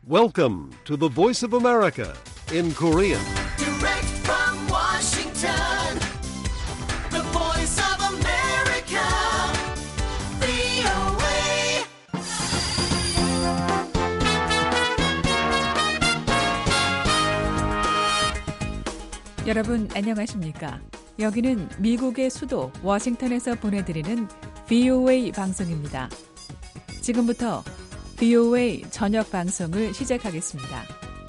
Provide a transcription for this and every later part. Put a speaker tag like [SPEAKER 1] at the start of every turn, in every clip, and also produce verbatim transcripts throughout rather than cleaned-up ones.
[SPEAKER 1] Welcome to the Voice of America in Korean.
[SPEAKER 2] Direct from Washington, the Voice of America, 브이오에이.
[SPEAKER 3] 여러분 안녕하십니까? 여기는 미국의 수도 워싱턴에서 보내드리는 브이오에이 방송입니다. 지금부터 브이오에이 저녁 방송을 시작하겠습니다.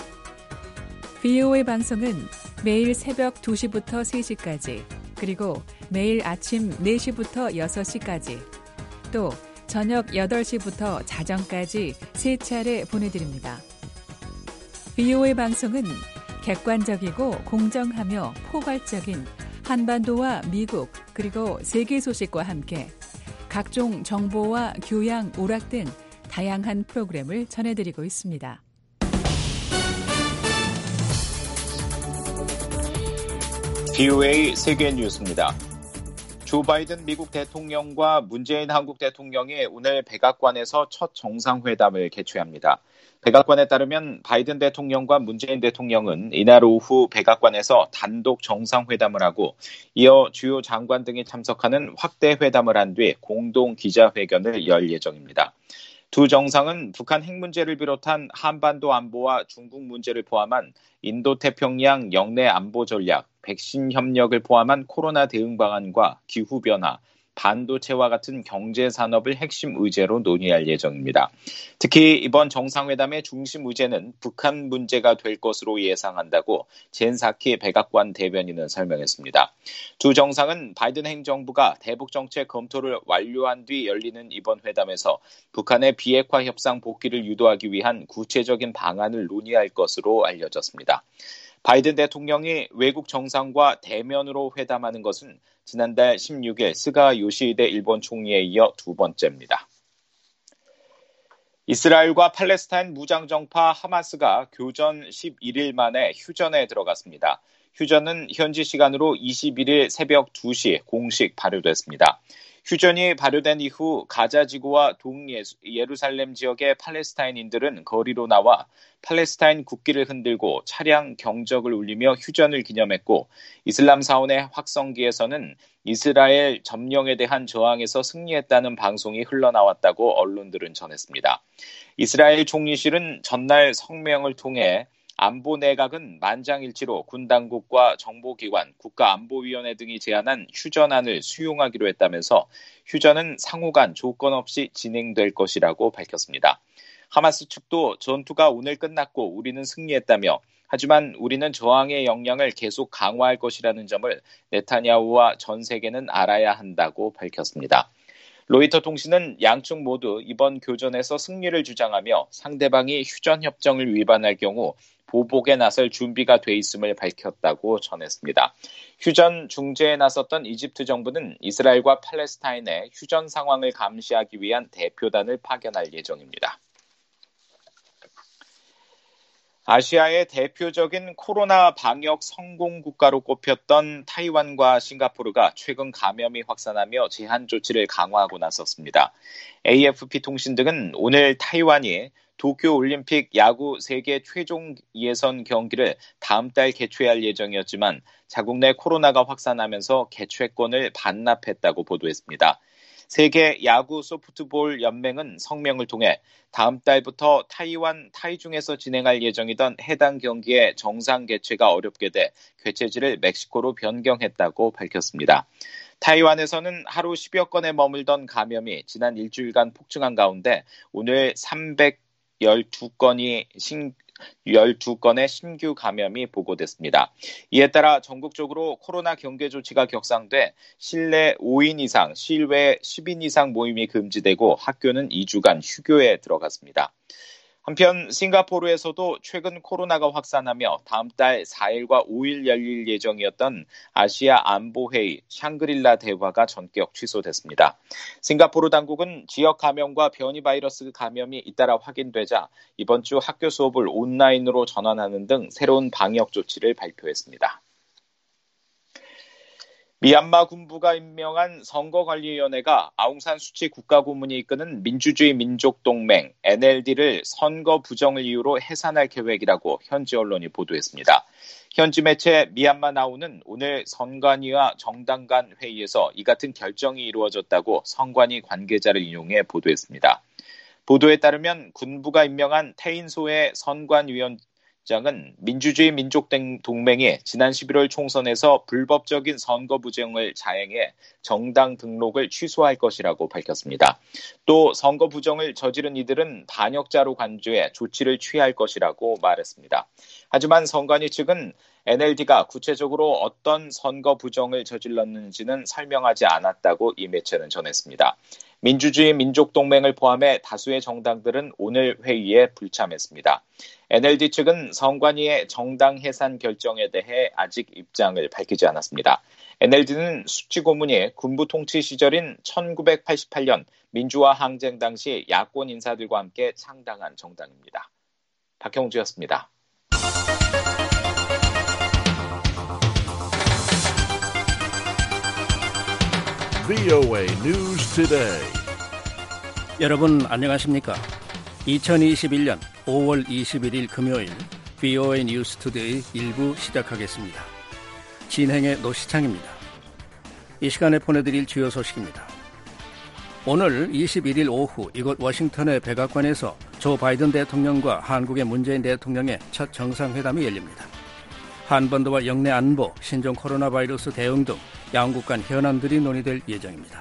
[SPEAKER 3] 브이오에이 방송은 매일 새벽 두 시부터 세 시까지, 그리고 매일 아침 네 시부터 여섯 시까지, 또 저녁 여덟 시부터 자정까지 세 차례 보내드립니다. 브이오에이 방송은 객관적이고 공정하며 포괄적인 한반도와 미국 그리고 세계 소식과 함께 각종 정보와 교양, 오락 등 다양한 프로그램을 전해드리고 있습니다.
[SPEAKER 4] 브이오에이 세계 뉴스입니다. 조 바이든 미국 대통령과 문재인 한국 대통령이 오늘 백악관에서 첫 정상회담을 개최합니다. 백악관에 따르면 바이든 대통령과 문재인 대통령은 이날 오후 백악관에서 단독 정상회담을 하고 이어 주요 장관 등이 참석하는 확대 회담을 한 뒤 공동 기자회견을 열 예정입니다. 두 정상은 북한 핵 문제를 비롯한 한반도 안보와 중국 문제를 포함한 인도태평양 영내 안보 전략, 백신 협력을 포함한 코로나 대응 방안과 기후변화, 반도체와 같은 경제 산업을 핵심 의제로 논의할 예정입니다. 특히 이번 정상회담의 중심 의제는 북한 문제가 될 것으로 예상한다고 젠 사키 백악관 대변인은 설명했습니다. 두 정상은 바이든 행정부가 대북 정책 검토를 완료한 뒤 열리는 이번 회담에서 북한의 비핵화 협상 복귀를 유도하기 위한 구체적인 방안을 논의할 것으로 알려졌습니다. 바이든 대통령이 외국 정상과 대면으로 회담하는 것은 지난달 십육 일 스가 요시히데 일본 총리에 이어 두 번째입니다. 이스라엘과 팔레스타인 무장정파 하마스가 교전 십일 일 만에 휴전에 들어갔습니다. 휴전은 현지 시간으로 이십일 일 새벽 두 시 공식 발효됐습니다. 휴전이 발효된 이후 가자지구와 동예루살렘 지역의 팔레스타인인들은 거리로 나와 팔레스타인 국기를 흔들고 차량 경적을 울리며 휴전을 기념했고, 이슬람 사원의 확성기에서는 이스라엘 점령에 대한 저항에서 승리했다는 방송이 흘러나왔다고 언론들은 전했습니다. 이스라엘 총리실은 전날 성명을 통해 안보 내각은 만장일치로 군 당국과 정보기관, 국가안보위원회 등이 제안한 휴전안을 수용하기로 했다면서 휴전은 상호간 조건 없이 진행될 것이라고 밝혔습니다. 하마스 측도 전투가 오늘 끝났고 우리는 승리했다며, 하지만 우리는 저항의 역량을 계속 강화할 것이라는 점을 네타냐후와 전 세계는 알아야 한다고 밝혔습니다. 로이터 통신은 양측 모두 이번 교전에서 승리를 주장하며 상대방이 휴전 협정을 위반할 경우 보복에 나설 준비가 돼 있음을 밝혔다고 전했습니다. 휴전 중재에 나섰던 이집트 정부는 이스라엘과 팔레스타인의 휴전 상황을 감시하기 위한 대표단을 파견할 예정입니다. 아시아의 대표적인 코로나 방역 성공 국가로 꼽혔던 타이완과 싱가포르가 최근 감염이 확산하며 제한 조치를 강화하고 나섰습니다. 에이에프피 통신 등은 오늘 타이완이 도쿄올림픽 야구 세계 최종 예선 경기를 다음 달 개최할 예정이었지만 자국 내 코로나가 확산하면서 개최권을 반납했다고 보도했습니다. 세계 야구 소프트볼 연맹은 성명을 통해 다음 달부터 타이완 타이중에서 진행할 예정이던 해당 경기의 정상 개최가 어렵게 돼 개최지를 멕시코로 변경했다고 밝혔습니다. 타이완에서는 하루 십여 건에 머물던 감염이 지난 일주일간 폭증한 가운데 오늘 삼백십이 건이 신 열두 건의 신규 감염이 보고됐습니다. 이에 따라 전국적으로 코로나 경계 조치가 격상돼 실내 오 인 이상, 실외 십 인 이상 모임이 금지되고 학교는 이 주간 휴교에 들어갔습니다. 한편 싱가포르에서도 최근 코로나가 확산하며 다음 달 사 일과 오 일 열릴 예정이었던 아시아 안보회의 샹그릴라 대화가 전격 취소됐습니다. 싱가포르 당국은 지역 감염과 변이 바이러스 감염이 잇따라 확인되자 이번 주 학교 수업을 온라인으로 전환하는 등 새로운 방역 조치를 발표했습니다. 미얀마 군부가 임명한 선거관리위원회가 아웅산 수치 국가고문이 이끄는 민주주의 민족동맹 엔엘디를 선거 부정을 이유로 해산할 계획이라고 현지 언론이 보도했습니다. 현지 매체 미얀마 나우는 오늘 선관위와 정당 간 회의에서 이 같은 결정이 이루어졌다고 선관위 관계자를 인용해 보도했습니다. 보도에 따르면 군부가 임명한 태인소의 선관위원장은 민주주의 민족동맹이 지난 십일월 총선에서 불법적인 선거 부정을 자행해 정당 등록을 취소할 것이라고 밝혔습니다. 또 선거 부정을 저지른 이들은 반역자로 간주해 조치를 취할 것이라고 말했습니다. 하지만 선관위 측은 엔엘디가 구체적으로 어떤 선거 부정을 저질렀는지는 설명하지 않았다고 이 매체는 전했습니다. 민주주의 민족동맹을 포함해 다수의 정당들은 오늘 회의에 불참했습니다. 엔엘디 측은 선관위의 정당 해산 결정에 대해 아직 입장을 밝히지 않았습니다. 엔엘디는 수치 고문이 군부 통치 시절인 천구백팔십팔 년 민주화 항쟁 당시 야권 인사들과 함께 창당한 정당입니다. 박형주였습니다.
[SPEAKER 1] 브이오에이 News Today.
[SPEAKER 5] 여러분 안녕하십니까? 이천이십일 년 오월 이십일일 금요일 브이오에이 뉴스 투데이 일 부 시작하겠습니다. 진행의 노시창입니다. 이 시간에 보내드릴 주요 소식입니다. 오늘 이십일일 오후 이곳 워싱턴의 백악관에서 조 바이든 대통령과 한국의 문재인 대통령의 첫 정상회담이 열립니다. 한반도와 영내 안보, 신종 코로나 바이러스 대응 등 양국 간 현안들이 논의될 예정입니다.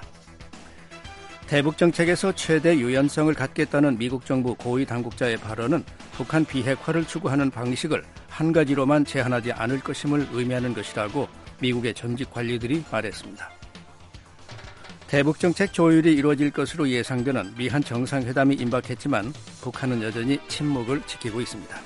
[SPEAKER 5] 대북 정책에서 최대 유연성을 갖겠다는 미국 정부 고위 당국자의 발언은 북한 비핵화를 추구하는 방식을 한 가지로만 제한하지 않을 것임을 의미하는 것이라고 미국의 전직 관리들이 말했습니다. 대북 정책 조율이 이루어질 것으로 예상되는 미한 정상회담이 임박했지만 북한은 여전히 침묵을 지키고 있습니다.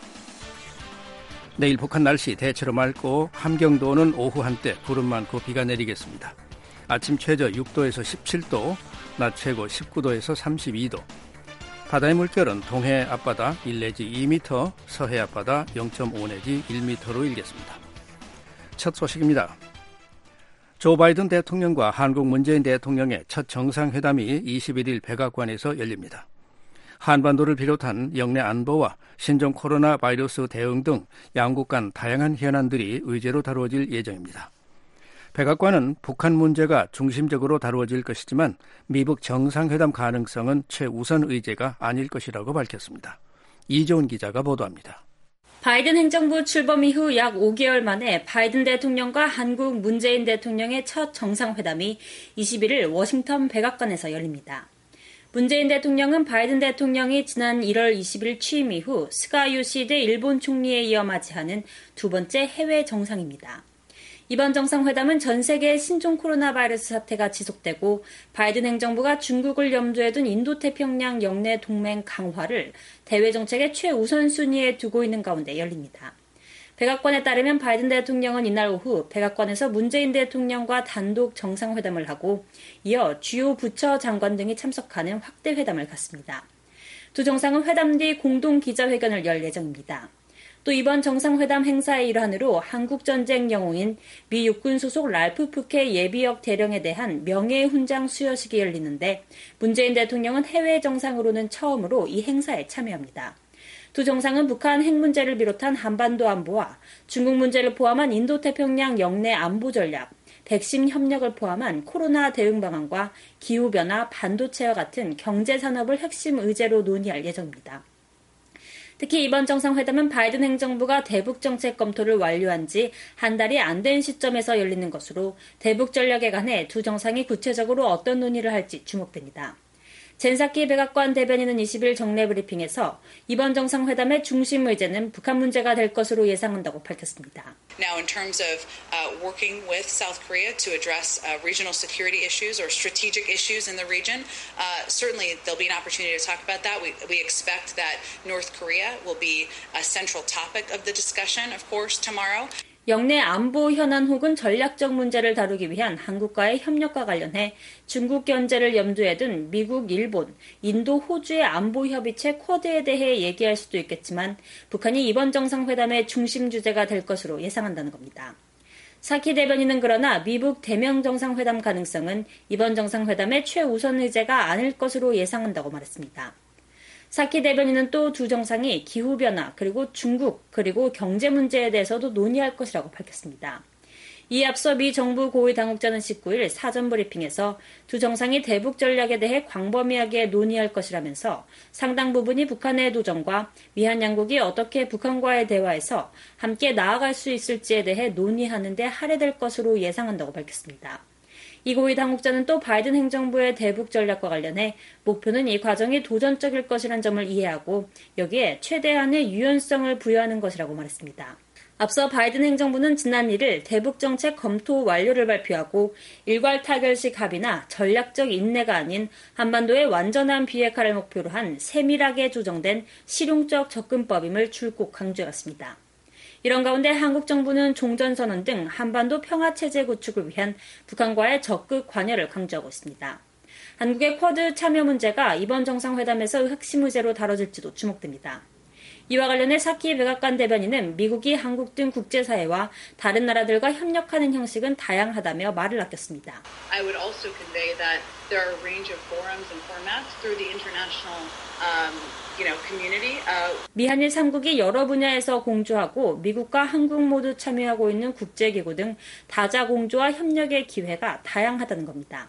[SPEAKER 5] 내일 북한 날씨 대체로 맑고 함경도는 오후 한때 구름 많고 비가 내리겠습니다. 아침 최저 육 도에서 십칠 도, 낮 최고 십구 도에서 삼십이 도. 바다의 물결은 동해 앞바다 일 내지 이 미터, 서해 앞바다 영 점 오 내지 일 미터로 일겠습니다. 첫 소식입니다. 조 바이든 대통령과 한국 문재인 대통령의 첫 정상회담이 이십일일 백악관에서 열립니다. 한반도를 비롯한 영내 안보와 신종 코로나 바이러스 대응 등 양국 간 다양한 현안들이 의제로 다루어질 예정입니다. 백악관은 북한 문제가 중심적으로 다루어질 것이지만 미북 정상회담 가능성은 최우선 의제가 아닐 것이라고 밝혔습니다. 이조은 기자가 보도합니다.
[SPEAKER 6] 바이든 행정부 출범 이후 약 오 개월 만에 바이든 대통령과 한국 문재인 대통령의 첫 정상회담이 이십일일 워싱턴 백악관에서 열립니다. 문재인 대통령은 바이든 대통령이 지난 일월 이십일 취임 이후 스가 요시히데 일본 총리에 이어 맞이하는 두 번째 해외 정상입니다. 이번 정상회담은 전 세계 신종 코로나 바이러스 사태가 지속되고 바이든 행정부가 중국을 염두에 둔 인도태평양 영내 동맹 강화를 대외 정책의 최우선 순위에 두고 있는 가운데 열립니다. 백악관에 따르면 바이든 대통령은 이날 오후 백악관에서 문재인 대통령과 단독 정상회담을 하고 이어 주요 부처 장관 등이 참석하는 확대 회담을 갖습니다. 두 정상은 회담 뒤 공동 기자회견을 열 예정입니다. 또 이번 정상회담 행사의 일환으로 한국전쟁 영웅인 미 육군 소속 랄프 푸케 예비역 대령에 대한 명예훈장 수여식이 열리는데 문재인 대통령은 해외 정상으로는 처음으로 이 행사에 참여합니다. 두 정상은 북한 핵 문제를 비롯한 한반도 안보와 중국 문제를 포함한 인도태평양 영내 안보 전략, 백신 협력을 포함한 코로나 대응 방안과 기후변화, 반도체와 같은 경제산업을 핵심 의제로 논의할 예정입니다. 특히 이번 정상회담은 바이든 행정부가 대북 정책 검토를 완료한 지 한 달이 안 된 시점에서 열리는 것으로 대북 전략에 관해 두 정상이 구체적으로 어떤 논의를 할지 주목됩니다. 젠사키 백악관 대변인은 이십일 정례 브리핑에서 이번 정상회담의 중심 의제는 북한 문제가 될 것으로 예상한다고 밝혔습니다.
[SPEAKER 7] Now, in terms of uh, working with South Korea to address uh, regional security issues or strategic issues in the region, uh, certainly there'll be an opportunity to talk about that. We, we expect that North Korea will be a central topic of the discussion, of course, tomorrow.
[SPEAKER 6] 영내 안보 현안 혹은 전략적 문제를 다루기 위한 한국과의 협력과 관련해 중국 견제를 염두에 둔 미국, 일본, 인도, 호주의 안보 협의체 쿼드에 대해 얘기할 수도 있겠지만 북한이 이번 정상회담의 중심 주제가 될 것으로 예상한다는 겁니다. 사키 대변인은 그러나 미북 대면 정상회담 가능성은 이번 정상회담의 최우선 의제가 아닐 것으로 예상한다고 말했습니다. 사키 대변인은 또 두 정상이 기후변화, 그리고 중국, 그리고 경제 문제에 대해서도 논의할 것이라고 밝혔습니다. 이에 앞서 미 정부 고위 당국자는 십구 일 사전 브리핑에서 두 정상이 대북 전략에 대해 광범위하게 논의할 것이라면서 상당 부분이 북한의 도전과 미한 양국이 어떻게 북한과의 대화에서 함께 나아갈 수 있을지에 대해 논의하는 데 할애될 것으로 예상한다고 밝혔습니다. 이 고위 당국자는 또 바이든 행정부의 대북 전략과 관련해 목표는 이 과정이 도전적일 것이란 점을 이해하고 여기에 최대한의 유연성을 부여하는 것이라고 말했습니다. 앞서 바이든 행정부는 지난 일 일 대북 정책 검토 완료를 발표하고 일괄 타결식 합의나 전략적 인내가 아닌 한반도의 완전한 비핵화를 목표로 한 세밀하게 조정된 실용적 접근법임을 줄곧 강조했습니다. 이런 가운데 한국 정부는 종전선언 등 한반도 평화체제 구축을 위한 북한과의 적극 관여를 강조하고 있습니다. 한국의 쿼드 참여 문제가 이번 정상회담에서 핵심 의제로 다뤄질지도 주목됩니다. 이와 관련해 사키 백악관 대변인은 미국이 한국 등 국제사회와 다른 나라들과 협력하는 형식은 다양하다며 말을 아꼈습니다.
[SPEAKER 7] I would also convey that there are a range of forums and formats through the international um, you know, community. Uh...
[SPEAKER 6] 미한일 삼 국이 여러 분야에서 공조하고 미국과 한국 모두 참여하고 있는 국제기구 등 다자 공조와 협력의 기회가 다양하다는 겁니다.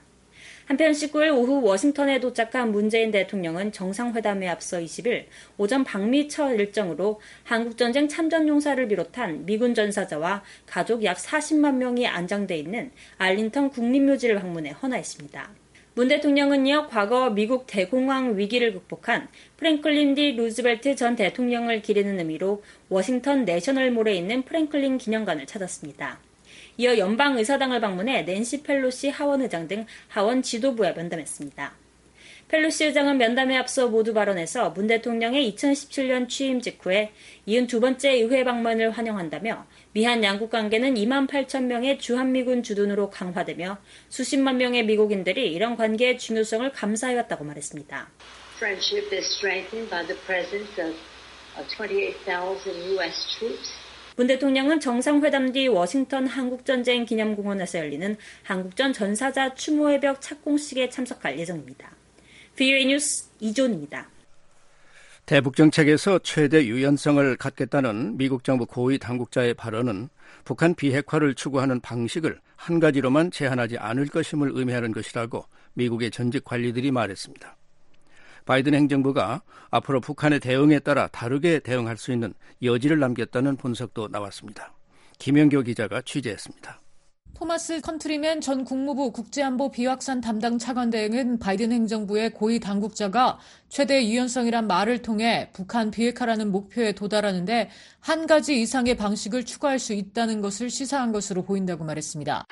[SPEAKER 6] 한편 십구 일 오후 워싱턴에 도착한 문재인 대통령은 정상회담에 앞서 이십 일 오전 방미 첫 일정으로 한국전쟁 참전용사를 비롯한 미군 전사자와 가족 약 사십만 명이 안장돼 있는 알링턴 국립묘지를 방문해 헌화했습니다. 문 대통령은 이어 과거 미국 대공황 위기를 극복한 프랭클린 디 루즈벨트 전 대통령을 기리는 의미로 워싱턴 내셔널몰에 있는 프랭클린 기념관을 찾았습니다. 이어 연방의사당을 방문해 낸시 펠로시 하원의장 등 하원 지도부와 면담했습니다. 펠로시 의장은 면담에 앞서 모두 발언에서 문 대통령의 이천십칠 년 취임 직후에 이십이 번째 의회 방문을 환영한다며 미한 양국 관계는 이만 팔천 명의 주한미군 주둔으로 강화되며 수십만 명의 미국인들이 이런 관계의 중요성을 감사해왔다고 말했습니다.
[SPEAKER 8] Friendship is strengthened by the presence of twenty-eight thousand U S troops.
[SPEAKER 6] 문 대통령은 정상회담 뒤 워싱턴 한국전쟁 기념공원에서 열리는 한국전 전사자 추모의 벽 착공식에 참석할 예정입니다. 브이오에이 뉴스 이존입니다.
[SPEAKER 5] 대북 정책에서 최대 유연성을 갖겠다는 미국 정부 고위 당국자의 발언은 북한 비핵화를 추구하는 방식을 한 가지로만 제한하지 않을 것임을 의미하는 것이라고 미국의 전직 관리들이 말했습니다. 바이든 행정부가 앞으로 북한의 대응에 따라 다르게 대응할 수 있는 여지를 남겼다는 분석도 나왔습니다. 김영교 기자가 취재했습니다.
[SPEAKER 9] 토마스 컨트리맨 전 국무부 국제안보 비확산 담당 차관 대행은 바이든 행정부의 고위 당국자가 최대 유연성이란 말을 통해 북한 비핵화라는 목표에 도달하는데 한 가지 이상의 방식을 추구할 수 있다는 것을 시사한 것으로 보인다고 말했습니다.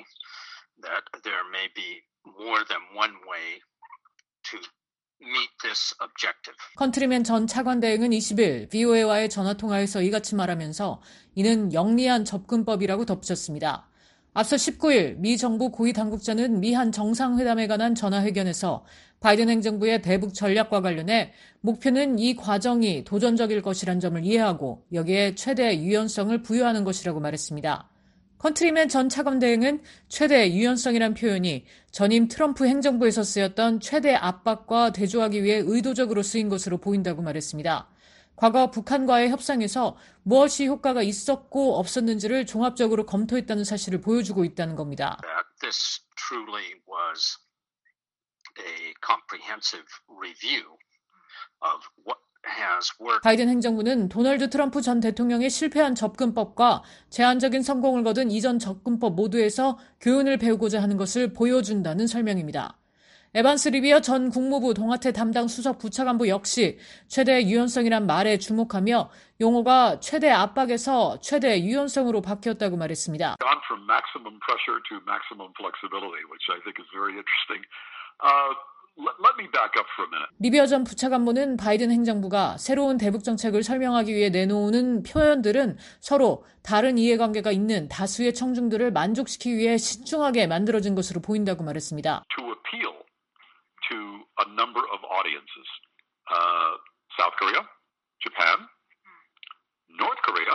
[SPEAKER 9] 컨트리맨 전 차관 대행은 이십 일 브이오에이와의 전화통화에서 이같이 말하면서 이는 영리한 접근법이라고 덧붙였습니다. 앞서 십구 일 미 정부 고위 당국자는 미한 정상회담에 관한 전화회견에서 바이든 행정부의 대북 전략과 관련해 목표는 이 과정이 도전적일 것이란 점을 이해하고 여기에 최대 유연성을 부여하는 것이라고 말했습니다. 컨트리맨 전 차관 대행은 최대 유연성이란 표현이 전임 트럼프 행정부에서 쓰였던 최대 압박과 대조하기 위해 의도적으로 쓰인 것으로 보인다고 말했습니다. 과거 북한과의 협상에서 무엇이 효과가 있었고 없었는지를 종합적으로 검토했다는 사실을 보여주고 있다는 겁니다.
[SPEAKER 10] This truly was a comprehensive review of what has worked.
[SPEAKER 9] 바이든 행정부는 도널드 트럼프 전 대통령의 실패한 접근법과 제한적인 성공을 거둔 이전 접근법 모두에서 교훈을 배우고자 하는 것을 보여준다는 설명입니다. 에반스 리비어 전 국무부 동아태 담당 수석 부차관부 역시 최대 유연성이란 말에 주목하며 용어가 최대 압박에서 최대 유연성으로 바뀌었다고 말했습니다.
[SPEAKER 10] Gone from maximum pressure to maximum flexibility, which I think is very interesting. Uh, let, let me back up for a minute.
[SPEAKER 9] 리비어 전 부차관보는 바이든 행정부가 새로운 대북 정책을 설명하기 위해 내놓는 표현들은 서로 다른 이해관계가 있는 다수의 청중들을 만족시키기 위해 신중하게 만들어진 것으로 보인다고 말했습니다.
[SPEAKER 10] To appeal to a number of audiences, uh, South Korea, Japan, North Korea,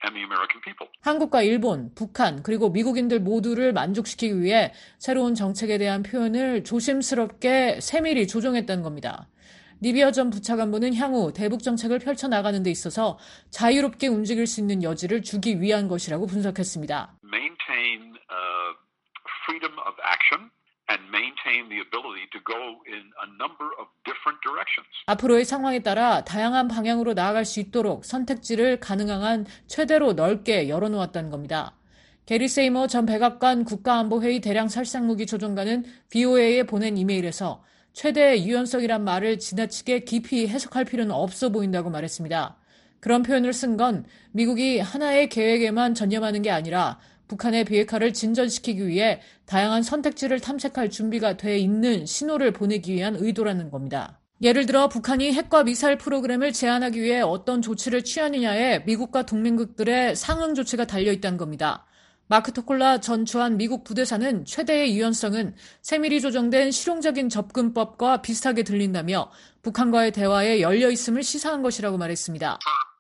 [SPEAKER 10] and the American people.
[SPEAKER 9] 한국과 일본, 북한, 그리고 미국인들 모두를 만족시키기 위해 새로운 정책에 대한 표현을 조심스럽게 세밀히 조정했다는 겁니다. 니비어 전 부차관보는 향후 대북 정책을 펼쳐나가는 데 있어서 자유롭게 움직일 수 있는 여지를 주기 위한 것이라고 분석했습니다.
[SPEAKER 10] Maintain uh, freedom of action and maintain the ability to go in a number of different directions.
[SPEAKER 9] 앞으로의 상황에 따라 다양한 방향으로 나아갈 수 있도록 선택지를 가능한 한 최대로 넓게 열어놓았다는 겁니다. 게리 세이머 전 백악관 국가안보회의 대량 살상무기 조정관은 브이오에이에 보낸 이메일에서 최대 유연성이란 말을 지나치게 깊이 해석할 필요는 없어 보인다고 말했습니다. 그런 표현을 쓴 건 미국이 하나의 계획에만 전념하는 게 아니라 북한의 비핵화를 진전시키기 위해 다양한 선택지를 탐색할 준비가 돼 있는 신호를 보내기 위한 의도라는 겁니다. 예를 들어 북한이 핵과 미사일 프로그램을 제한하기 위해 어떤 조치를 취하느냐에 미국과 동맹국들의 상응 조치가 달려있다는 겁니다. 마크 토콜라 전 주한 미국 부대사는 최대의 유연성은 세밀히 조정된 실용적인 접근법과 비슷하게 들린다며 북한과의 대화에 열려있음을 시사한 것이라고 말했습니다.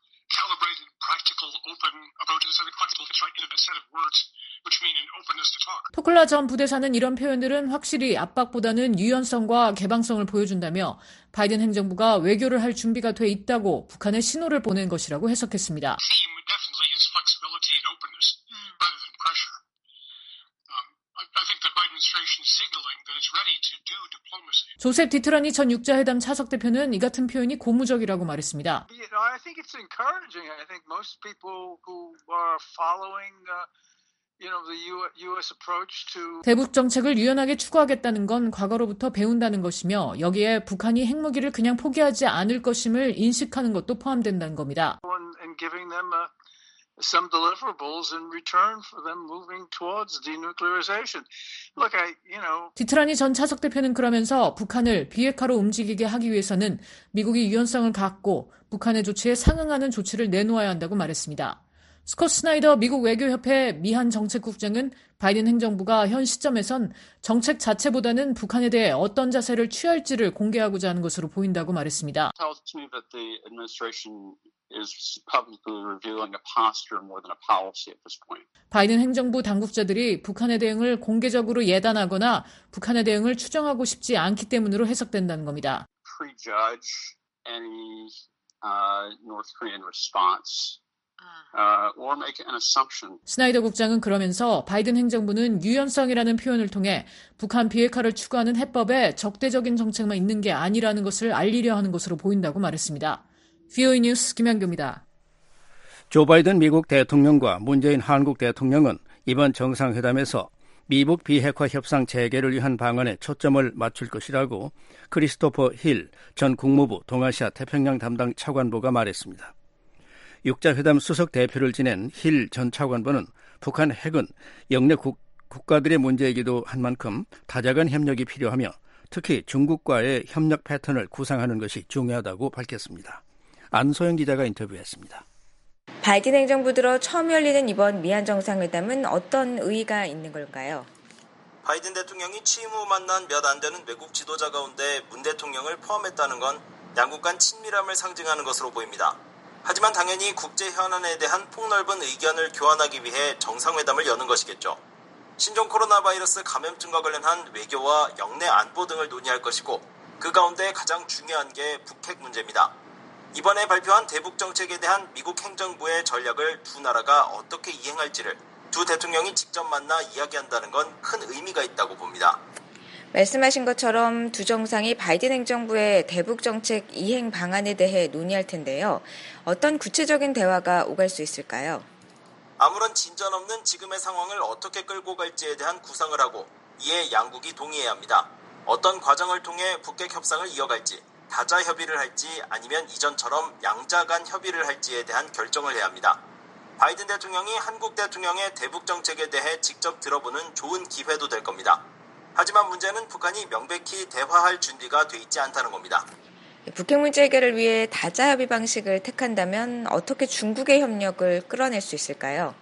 [SPEAKER 9] 토클라 전 부대사는 이런 표현들은 확실히 압박보다는 유연성과 개방성을 보여준다며 바이든 행정부가 외교를 할 준비가 돼 있다고 북한에 신호를 보낸 것이라고 해석했습니다. 조셉 디트라니 전 육자회담 차석 대표는 이 같은 표현이 고무적이라고 말했습니다.
[SPEAKER 11] I think it's encouraging. I think most people who are following uh, you know, the U S approach to
[SPEAKER 9] 대북 정책을 유연하게 추구하겠다는 건 과거로부터 배운다는 것이며 여기에 북한이 핵무기를 그냥 포기하지 않을 것임을 인식하는 것도 포함된다는 겁니다.
[SPEAKER 11] and giving them a some deliverables in return for them moving towards denuclearization. Look, I, you know.
[SPEAKER 9] 디트라니 전 차석 대표는 그러면서 북한을 비핵화로 움직이게 하기 위해서는 미국이 유연성을 갖고 북한의 조치에 상응하는 조치를 내놓아야 한다고 말했습니다. 스콧 스나이더 미국 외교협회 미한 정책국장은 바이든 행정부가 현 시점에선 정책 자체보다는 북한에 대해 어떤 자세를 취할지를 공개하고자 하는 것으로 보인다고 말했습니다.
[SPEAKER 12] is publicly reviewing a posture more than a policy at this point.
[SPEAKER 9] 바이든 행정부 당국자들이 북한의 대응을 공개적으로 예단하거나 북한의 대응을 추정하고 싶지 않기 때문으로 해석된다는 겁니다.
[SPEAKER 12] Prejudge any uh, North Korean response. Uh, or make an assumption.
[SPEAKER 9] 스나이더 국장은 그러면서 바이든 행정부는 유연성이라는 표현을 통해 북한 비핵화를 추구하는 해법에 적대적인 정책만 있는 게 아니라는 것을 알리려 하는 것으로 보인다고 말했습니다. 브이오에이 뉴스 김현규입니다.
[SPEAKER 5] 조 바이든 미국 대통령과 문재인 한국 대통령은 이번 정상회담에서 미북 비핵화 협상 재개를 위한 방안에 초점을 맞출 것이라고 크리스토퍼 힐 전 국무부 동아시아 태평양 담당 차관보가 말했습니다. 육자회담 수석 대표를 지낸 힐 전 차관보는 북한 핵은 영내 국, 국가들의 문제이기도 한 만큼 다자간 협력이 필요하며 특히 중국과의 협력 패턴을 구상하는 것이 중요하다고 밝혔습니다. 안소영 기자가 인터뷰했습니다.
[SPEAKER 13] 바이든 행정부 들어 처음 열리는 이번 미한 정상회담은 어떤 의의가 있는 걸까요?
[SPEAKER 14] 바이든 대통령이 취임 후 만난 몇 안 되는 외국 지도자 가운데 문 대통령을 포함했다는 건 양국 간 친밀함을 상징하는 것으로 보입니다. 하지만 당연히 국제 현안에 대한 폭넓은 의견을 교환하기 위해 정상회담을 여는 것이겠죠. 신종 코로나 바이러스 감염증과 관련한 외교와 영내 안보 등을 논의할 것이고 그 가운데 가장 중요한 게 북핵 문제입니다. 이번에 발표한 대북 정책에 대한 미국 행정부의 전략을 두 나라가 어떻게 이행할지를 두 대통령이 직접 만나 이야기한다는 건 큰 의미가 있다고 봅니다.
[SPEAKER 13] 말씀하신 것처럼 두 정상이 바이든 행정부의 대북 정책 이행 방안에 대해 논의할 텐데요. 어떤 구체적인 대화가 오갈 수 있을까요?
[SPEAKER 14] 아무런 진전 없는 지금의 상황을 어떻게 끌고 갈지에 대한 구상을 하고 이에 양국이 동의해야 합니다. 어떤 과정을 통해 북핵 협상을 이어갈지, 다자 협의를 할지 아니면 이전처럼 양자 간 협의를 할지에 대한 결정을 해야 합니다. 바이든 대통령이 한국 대통령의 대북 정책에 대해 직접 들어보는 좋은 기회도 될 겁니다. 하지만 문제는 북한이 명백히 대화할 준비가 돼 있지 않다는 겁니다.
[SPEAKER 13] 북핵 문제 해결을 위해 다자 협의 방식을 택한다면 어떻게 중국의 협력을 끌어낼 수 있을까요?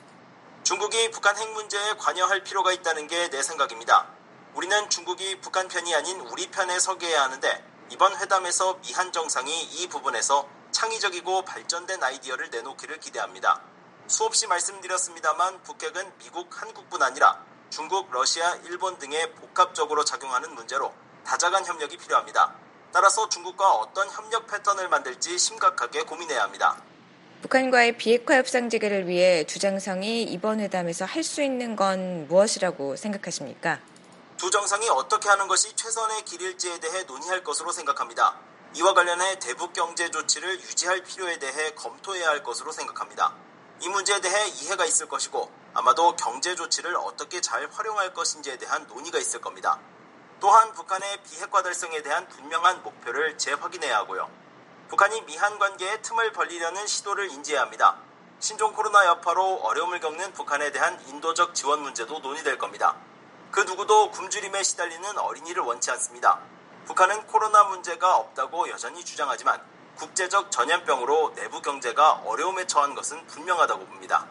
[SPEAKER 14] 중국이 북한 핵 문제에 관여할 필요가 있다는 게 내 생각입니다. 우리는 중국이 북한 편이 아닌 우리 편에 서게 해야 하는데 이번 회담에서 미한 정상이 이 부분에서 창의적이고 발전된 아이디어를 내놓기를 기대합니다. 수없이 말씀드렸습니다만 북핵은 미국, 한국뿐 아니라 중국, 러시아, 일본 등에 복합적으로 작용하는 문제로 다자간 협력이 필요합니다. 따라서 중국과 어떤 협력 패턴을 만들지 심각하게 고민해야 합니다.
[SPEAKER 13] 북한과의 비핵화 협상 재개를 위해 두 정상이 이번 회담에서 할 수 있는 건 무엇이라고 생각하십니까?
[SPEAKER 14] 두 정상이 어떻게 하는 것이 최선의 길일지에 대해 논의할 것으로 생각합니다. 이와 관련해 대북 경제 조치를 유지할 필요에 대해 검토해야 할 것으로 생각합니다. 이 문제에 대해 이해가 있을 것이고 아마도 경제 조치를 어떻게 잘 활용할 것인지에 대한 논의가 있을 겁니다. 또한 북한의 비핵화 달성에 대한 분명한 목표를 재확인해야 하고요. 북한이 미한 관계에 틈을 벌리려는 시도를 인지해야 합니다. 신종 코로나 여파로 어려움을 겪는 북한에 대한 인도적 지원 문제도 논의될 겁니다. 그 누구도 굶주림에 시달리는 어린이를 원치 않습니다. 북한은 코로나 문제가 없다고 여전히 주장하지만 국제적 전염병으로 내부 경제가 어려움에 처한 것은 분명하다고 봅니다.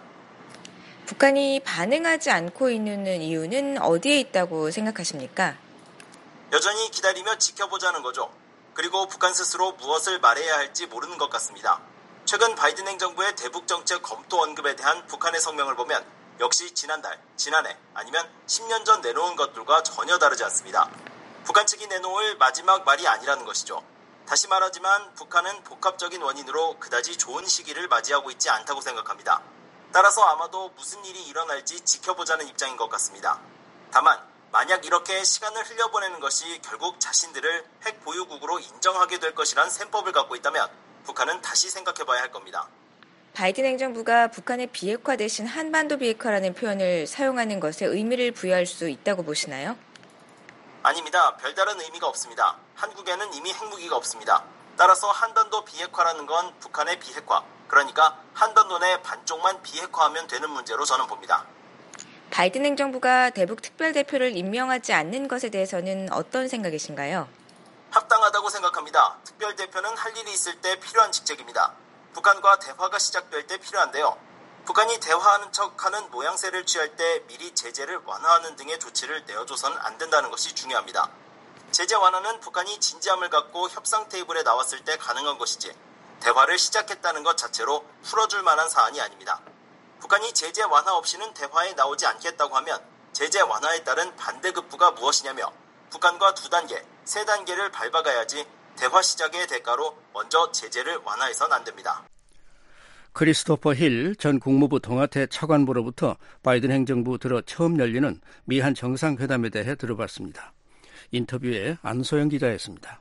[SPEAKER 13] 북한이 반응하지 않고 있는 이유는 어디에 있다고 생각하십니까?
[SPEAKER 14] 여전히 기다리며 지켜보자는 거죠. 그리고 북한 스스로 무엇을 말해야 할지 모르는 것 같습니다. 최근 바이든 행정부의 대북 정책 검토 언급에 대한 북한의 성명을 보면 역시 지난달, 지난해 아니면 십 년 전 내놓은 것들과 전혀 다르지 않습니다. 북한 측이 내놓을 마지막 말이 아니라는 것이죠. 다시 말하지만 북한은 복합적인 원인으로 그다지 좋은 시기를 맞이하고 있지 않다고 생각합니다. 따라서 아마도 무슨 일이 일어날지 지켜보자는 입장인 것 같습니다. 다만 만약 이렇게 시간을 흘려보내는 것이 결국 자신들을 핵 보유국으로 인정하게 될 것이란 셈법을 갖고 있다면 북한은 다시 생각해봐야 할 겁니다.
[SPEAKER 13] 바이든 행정부가 북한의 비핵화 대신 한반도 비핵화라는 표현을 사용하는 것에 의미를 부여할 수 있다고 보시나요?
[SPEAKER 14] 아닙니다. 별다른 의미가 없습니다. 한국에는 이미 핵무기가 없습니다. 따라서 한반도 비핵화라는 건 북한의 비핵화, 그러니까 한반도 내 반쪽만 비핵화하면 되는 문제로 저는 봅니다.
[SPEAKER 13] 바이든 행정부가 대북 특별대표를 임명하지 않는 것에 대해서는 어떤 생각이신가요?
[SPEAKER 14] 합당하다고 생각합니다. 특별대표는 할 일이 있을 때 필요한 직책입니다. 북한과 대화가 시작될 때 필요한데요. 북한이 대화하는 척하는 모양새를 취할 때 미리 제재를 완화하는 등의 조치를 내어줘서는 안 된다는 것이 중요합니다. 제재 완화는 북한이 진지함을 갖고 협상 테이블에 나왔을 때 가능한 것이지 대화를 시작했다는 것 자체로 풀어줄 만한 사안이 아닙니다. 북한이 제재 완화 없이는 대화에 나오지 않겠다고 하면 제재 완화에 따른 반대급부가 무엇이냐며 북한과 두 단계, 세 단계를 밟아가야지 대화 시작의 대가로 먼저 제재를 완화해서는 안 됩니다.
[SPEAKER 5] 크리스토퍼 힐 전 국무부 동아태 차관보로부터 바이든 행정부 들어 처음 열리는 미한 정상회담에 대해 들어봤습니다. 인터뷰에 안소영 기자였습니다.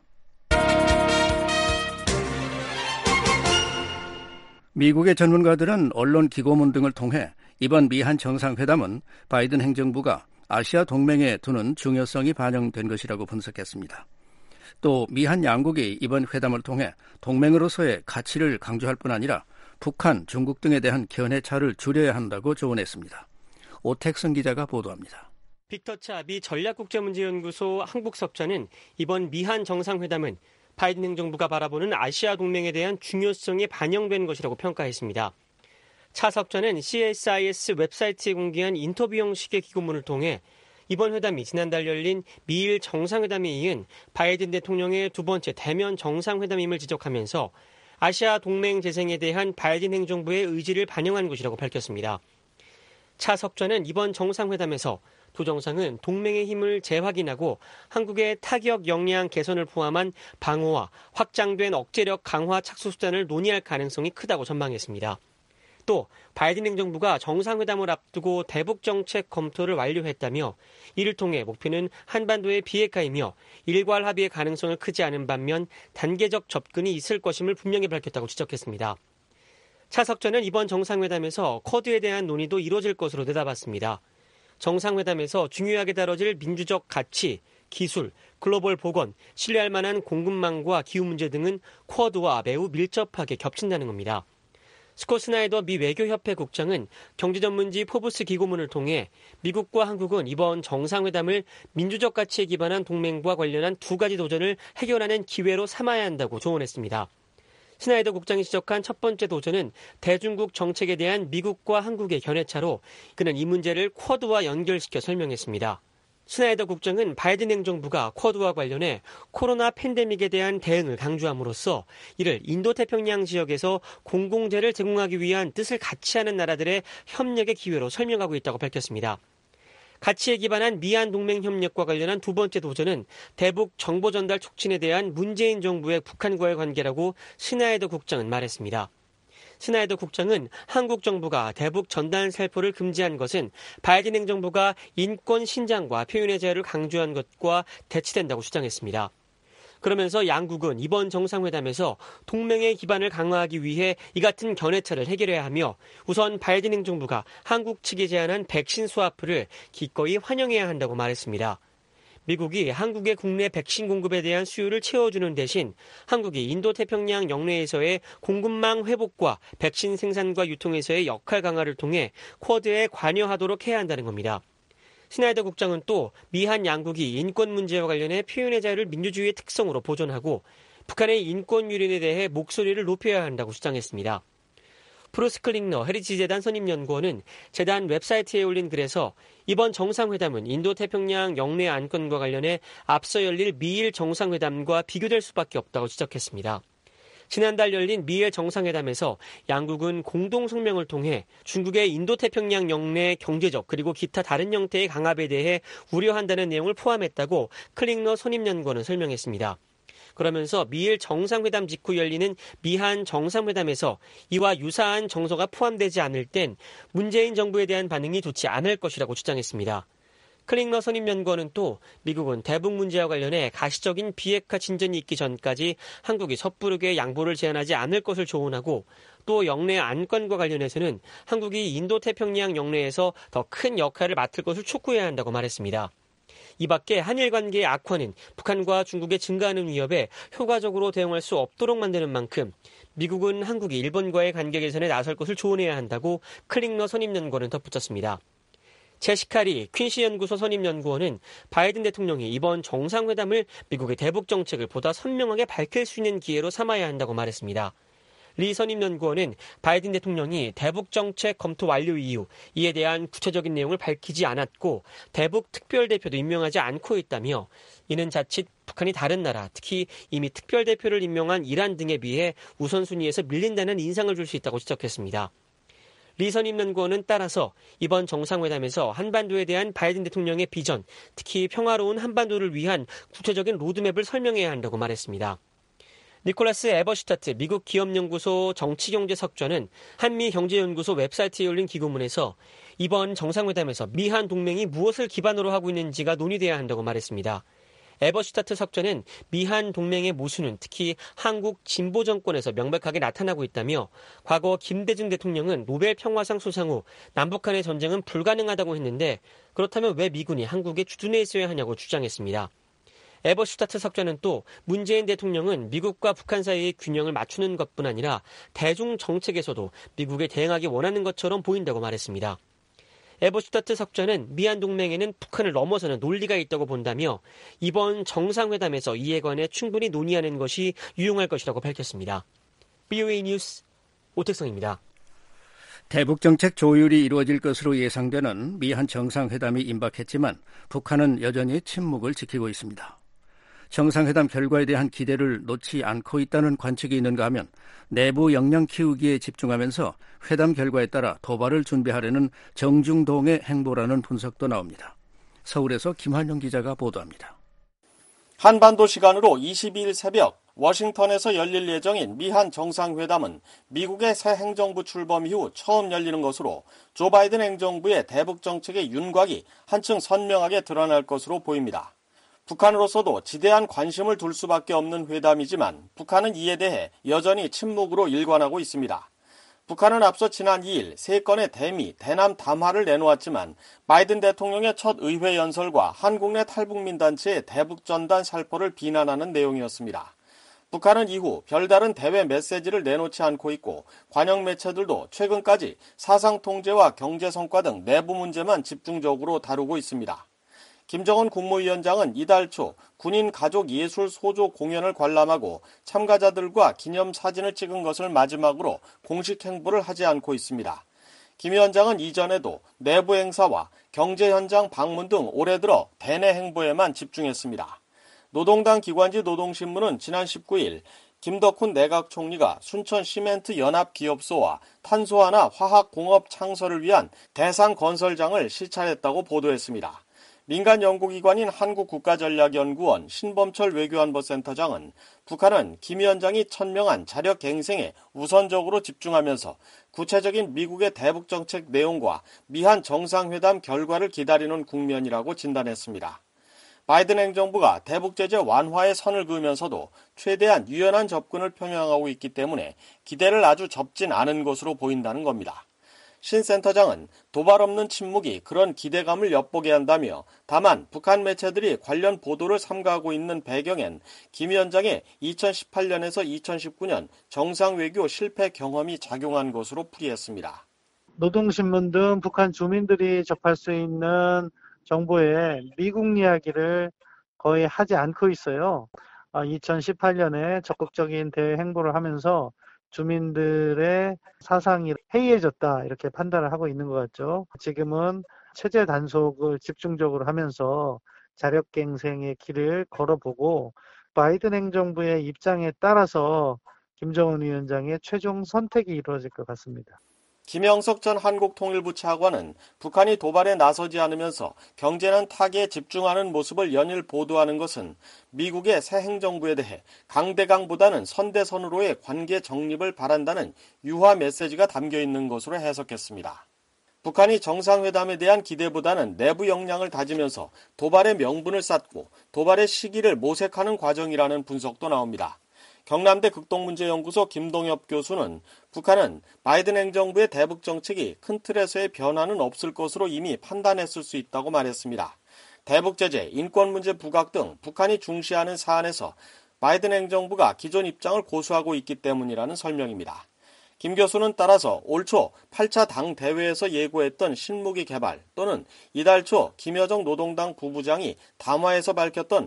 [SPEAKER 5] 미국의 전문가들은 언론 기고문 등을 통해 이번 미한 정상회담은 바이든 행정부가 아시아 동맹에 두는 중요성이 반영된 것이라고 분석했습니다. 또 미한 양국이 이번 회담을 통해 동맹으로서의 가치를 강조할 뿐 아니라 북한, 중국 등에 대한 견해차를 줄여야 한다고 조언했습니다. 오택선 기자가 보도합니다.
[SPEAKER 15] 빅터치 아비 전략국제문제연구소 한국석좌는 이번 미한 정상회담은 바이든 행정부가 바라보는 아시아 동맹에 대한 중요성이 반영된 것이라고 평가했습니다. 차 석좌는 씨에스아이에스 웹사이트에 공개한 인터뷰 형식의 기고문을 통해 이번 회담이 지난달 열린 미일 정상회담에 이은 바이든 대통령의 두 번째 대면 정상회담임을 지적하면서 아시아 동맹 재생에 대한 바이든 행정부의 의지를 반영한 것이라고 밝혔습니다. 차 석좌는 이번 정상회담에서 두 정상은 동맹의 힘을 재확인하고 한국의 타격 역량 개선을 포함한 방어와 확장된 억제력 강화 착수 수단을 논의할 가능성이 크다고 전망했습니다. 또 바이든 행정부가 정상회담을 앞두고 대북 정책 검토를 완료했다며 이를 통해 목표는 한반도의 비핵화이며 일괄 합의의 가능성을 크지 않은 반면 단계적 접근이 있을 것임을 분명히 밝혔다고 지적했습니다. 차 석좌는 이번 정상회담에서 쿼드에 대한 논의도 이뤄질 것으로 내다봤습니다. 정상회담에서 중요하게 다뤄질 민주적 가치, 기술, 글로벌 보건, 신뢰할 만한 공급망과 기후 문제 등은 쿼드와 매우 밀접하게 겹친다는 겁니다. 스콧 스나이더 미 외교협회 국장은 경제전문지 포브스 기고문을 통해 미국과 한국은 이번 정상회담을 민주적 가치에 기반한 동맹과 관련한 두 가지 도전을 해결하는 기회로 삼아야 한다고 조언했습니다. 스나이더 국장이 지적한 첫 번째 도전은 대중국 정책에 대한 미국과 한국의 견해차로 그는 이 문제를 쿼드와 연결시켜 설명했습니다. 스나이더 국장은 바이든 행정부가 쿼드와 관련해 코로나 팬데믹에 대한 대응을 강조함으로써 이를 인도태평양 지역에서 공공재를 제공하기 위한 뜻을 같이 하는 나라들의 협력의 기회로 설명하고 있다고 밝혔습니다. 가치에 기반한 미한 동맹 협력과 관련한 두 번째 도전은 대북 정보 전달 촉진에 대한 문재인 정부의 북한과의 관계라고 스나이더 국장은 말했습니다. 스나이더 국장은 한국 정부가 대북 전단 살포를 금지한 것은 바이든 행정부가 인권 신장과 표현의 자유를 강조한 것과 대치된다고 주장했습니다. 그러면서 양국은 이번 정상회담에서 동맹의 기반을 강화하기 위해 이 같은 견해차를 해결해야 하며 우선 바이든 행정부가 한국 측이 제안한 백신 스와프를 기꺼이 환영해야 한다고 말했습니다. 미국이 한국의 국내 백신 공급에 대한 수요를 채워주는 대신 한국이 인도태평양 영내에서의 공급망 회복과 백신 생산과 유통에서의 역할 강화를 통해 쿼드에 관여하도록 해야 한다는 겁니다. 스나이더 국장은 또 미한 양국이 인권 문제와 관련해 표현의 자유를 민주주의의 특성으로 보존하고 북한의 인권 유린에 대해 목소리를 높여야 한다고 주장했습니다. 프루스 클링너 헤리티재단 선임연구원은 재단 웹사이트에 올린 글에서 이번 정상회담은 인도태평양 영내 안건과 관련해 앞서 열릴 미일 정상회담과 비교될 수밖에 없다고 지적했습니다. 지난달 열린 미일 정상회담에서 양국은 공동성명을 통해 중국의 인도태평양 영내 경제적 그리고 기타 다른 형태의 강압에 대해 우려한다는 내용을 포함했다고 클링너 선임연구원은 설명했습니다. 그러면서 미일 정상회담 직후 열리는 미한 정상회담에서 이와 유사한 정서가 포함되지 않을 땐 문재인 정부에 대한 반응이 좋지 않을 것이라고 주장했습니다. 클링너 선임연구원은 또 미국은 대북 문제와 관련해 가시적인 비핵화 진전이 있기 전까지 한국이 섣부르게 양보를 제한하지 않을 것을 조언하고 또 영내 안건과 관련해서는 한국이 인도태평양 영내에서 더 큰 역할을 맡을 것을 촉구해야 한다고 말했습니다. 이 밖에 한일 관계의 악화는 북한과 중국의 증가하는 위협에 효과적으로 대응할 수 없도록 만드는 만큼 미국은 한국이 일본과의 관계 개선에 나설 것을 조언해야 한다고 클링너 선임연구원은 덧붙였습니다. 제시카리 퀸시 연구소 선임연구원은 바이든 대통령이 이번 정상회담을 미국의 대북 정책을 보다 선명하게 밝힐 수 있는 기회로 삼아야 한다고 말했습니다. 리 선임연구원은 바이든 대통령이 대북 정책 검토 완료 이후 이에 대한 구체적인 내용을 밝히지 않았고 대북 특별대표도 임명하지 않고 있다며 이는 자칫 북한이 다른 나라, 특히 이미 특별대표를 임명한 이란 등에 비해 우선순위에서 밀린다는 인상을 줄 수 있다고 지적했습니다. 리 선임연구원은 따라서 이번 정상회담에서 한반도에 대한 바이든 대통령의 비전, 특히 평화로운 한반도를 위한 구체적인 로드맵을 설명해야 한다고 말했습니다. 니콜라스 에버슈타트 미국 기업연구소 정치경제석좌는 한미경제연구소 웹사이트에 올린 기고문에서 이번 정상회담에서 미한 동맹이 무엇을 기반으로 하고 있는지가 논의돼야 한다고 말했습니다. 에버슈타트 석좌는 미한 동맹의 모순은 특히 한국 진보 정권에서 명백하게 나타나고 있다며 과거 김대중 대통령은 노벨 평화상 수상 후 남북한의 전쟁은 불가능하다고 했는데 그렇다면 왜 미군이 한국에 주둔해 있어야 하냐고 주장했습니다. 에버슈타트 석좌는 또 문재인 대통령은 미국과 북한 사이의 균형을 맞추는 것뿐 아니라 대중 정책에서도 미국에 대응하기 원하는 것처럼 보인다고 말했습니다. 에버슈타트 석좌는 미한 동맹에는 북한을 넘어서는 논리가 있다고 본다며 이번 정상회담에서 이에 관해 충분히 논의하는 것이 유용할 것이라고 밝혔습니다. 비오에이 뉴스 오택성입니다.
[SPEAKER 5] 대북정책 조율이 이루어질 것으로 예상되는 미한 정상회담이 임박했지만 북한은 여전히 침묵을 지키고 있습니다. 정상회담 결과에 대한 기대를 놓지 않고 있다는 관측이 있는가 하면 내부 역량 키우기에 집중하면서 회담 결과에 따라 도발을 준비하려는 정중동의 행보라는 분석도 나옵니다. 서울에서 김환영 기자가 보도합니다.
[SPEAKER 16] 한반도 시간으로 이십이일 새벽 워싱턴에서 열릴 예정인 미한 정상회담은 미국의 새 행정부 출범 이후 처음 열리는 것으로 조 바이든 행정부의 대북 정책의 윤곽이 한층 선명하게 드러날 것으로 보입니다. 북한으로서도 지대한 관심을 둘 수밖에 없는 회담이지만 북한은 이에 대해 여전히 침묵으로 일관하고 있습니다. 북한은 앞서 지난 이일 세 건의 대미, 대남 담화를 내놓았지만 바이든 대통령의 첫 의회 연설과 한국 내 탈북민 단체의 대북 전단 살포를 비난하는 내용이었습니다. 북한은 이후 별다른 대외 메시지를 내놓지 않고 있고 관영 매체들도 최근까지 사상 통제와 경제 성과 등 내부 문제만 집중적으로 다루고 있습니다. 김정은 국무위원장은 이달 초 군인 가족 예술 소조 공연을 관람하고 참가자들과 기념 사진을 찍은 것을 마지막으로 공식 행보를 하지 않고 있습니다. 김 위원장은 이전에도 내부 행사와 경제 현장 방문 등 올해 들어 대내 행보에만 집중했습니다. 노동당 기관지 노동신문은 지난 십구일 김덕훈 내각 총리가 순천 시멘트 연합기업소와 탄소하나 화학공업 창설을 위한 대상 건설장을 시찰했다고 보도했습니다. 민간 연구기관인 한국국가전략연구원 신범철 외교안보센터장은 북한은 김 위원장이 천명한 자력 갱생에 우선적으로 집중하면서 구체적인 미국의 대북정책 내용과 미한 정상회담 결과를 기다리는 국면이라고 진단했습니다. 바이든 행정부가 대북제재 완화에 선을 그으면서도 최대한 유연한 접근을 표명하고 있기 때문에 기대를 아주 접진 않은 것으로 보인다는 겁니다. 신 센터장은 도발 없는 침묵이 그런 기대감을 엿보게 한다며 다만 북한 매체들이 관련 보도를 삼가하고 있는 배경엔 김 위원장의 이천십팔년에서 이천십구년 정상외교 실패 경험이 작용한 것으로 풀이했습니다.
[SPEAKER 17] 노동신문 등 북한 주민들이 접할 수 있는 정보에 미국 이야기를 거의 하지 않고 있어요. 이천십팔년에 적극적인 대외 행보를 하면서 주민들의 사상이 해이해졌다 이렇게 판단을 하고 있는 것 같죠. 지금은 체제 단속을 집중적으로 하면서 자력갱생의 길을 걸어보고 바이든 행정부의 입장에 따라서 김정은 위원장의 최종 선택이 이루어질 것 같습니다.
[SPEAKER 16] 김영석 전 한국통일부 차관은 북한이 도발에 나서지 않으면서 경제는 타개에 집중하는 모습을 연일 보도하는 것은 미국의 새 행정부에 대해 강대강보다는 선대선으로의 관계 정립을 바란다는 유화 메시지가 담겨 있는 것으로 해석했습니다. 북한이 정상회담에 대한 기대보다는 내부 역량을 다지면서 도발의 명분을 쌓고 도발의 시기를 모색하는 과정이라는 분석도 나옵니다. 경남대 극동문제연구소 김동엽 교수는 북한은 바이든 행정부의 대북 정책이 큰 틀에서의 변화는 없을 것으로 이미 판단했을 수 있다고 말했습니다. 대북 제재, 인권 문제 부각 등 북한이 중시하는 사안에서 바이든 행정부가 기존 입장을 고수하고 있기 때문이라는 설명입니다. 김 교수는 따라서 올 초 팔 차 당대회에서 예고했던 신무기 개발 또는 이달 초 김여정 노동당 부부장이 담화에서 밝혔던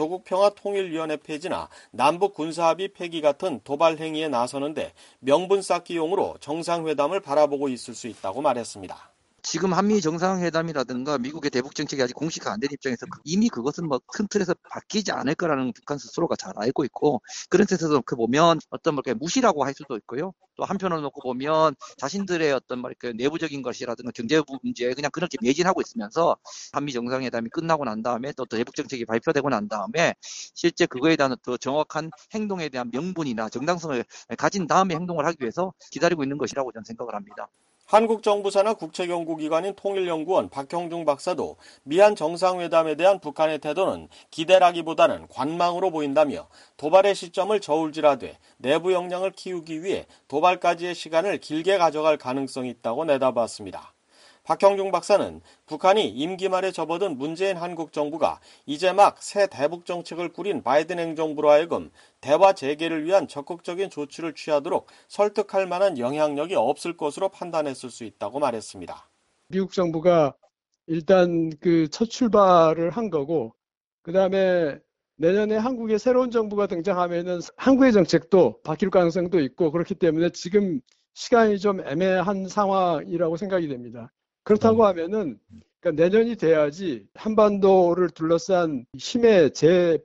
[SPEAKER 16] 조국평화통일위원회 폐지나 남북군사합의 폐기 같은 도발 행위에 나서는데 명분 쌓기용으로 정상회담을 바라보고 있을 수 있다고 말했습니다.
[SPEAKER 18] 지금 한미 정상회담이라든가 미국의 대북 정책이 아직 공식화 안 된 입장에서 이미 그것은 뭐 큰 틀에서 바뀌지 않을 거라는 북한 스스로가 잘 알고 있고 그런 뜻에서 그 보면 어떤 뭐 무시라고 할 수도 있고요. 또 한편으로 놓고 보면 자신들의 어떤 뭐 내부적인 것이라든가 경제 문제에 그냥 그렇게 매진하고 있으면서 한미 정상회담이 끝나고 난 다음에 또 대북 정책이 발표되고 난 다음에 실제 그거에 대한 더 정확한 행동에 대한 명분이나 정당성을 가진 다음에 행동을 하기 위해서 기다리고 있는 것이라고 저는 생각을 합니다.
[SPEAKER 16] 한국 정부 산하 국책연구기관인 통일연구원 박형중 박사도 미한 정상회담에 대한 북한의 태도는 기대라기보다는 관망으로 보인다며 도발의 시점을 저울질하되 내부 역량을 키우기 위해 도발까지의 시간을 길게 가져갈 가능성이 있다고 내다봤습니다. 박형중 박사는 북한이 임기 말에 접어든 문재인 한국 정부가 이제 막 새 대북 정책을 꾸린 바이든 행정부로 하여금 대화 재개를 위한 적극적인 조치를 취하도록 설득할 만한 영향력이 없을 것으로 판단했을 수 있다고 말했습니다.
[SPEAKER 19] 미국 정부가 일단 그 첫 출발을 한 거고 그 다음에 내년에 한국의 새로운 정부가 등장하면은 한국의 정책도 바뀔 가능성도 있고 그렇기 때문에 지금 시간이 좀 애매한 상황이라고 생각이 됩니다. 그렇다고 하면은 그러니까 내년이 돼야지 한반도를 둘러싼 힘의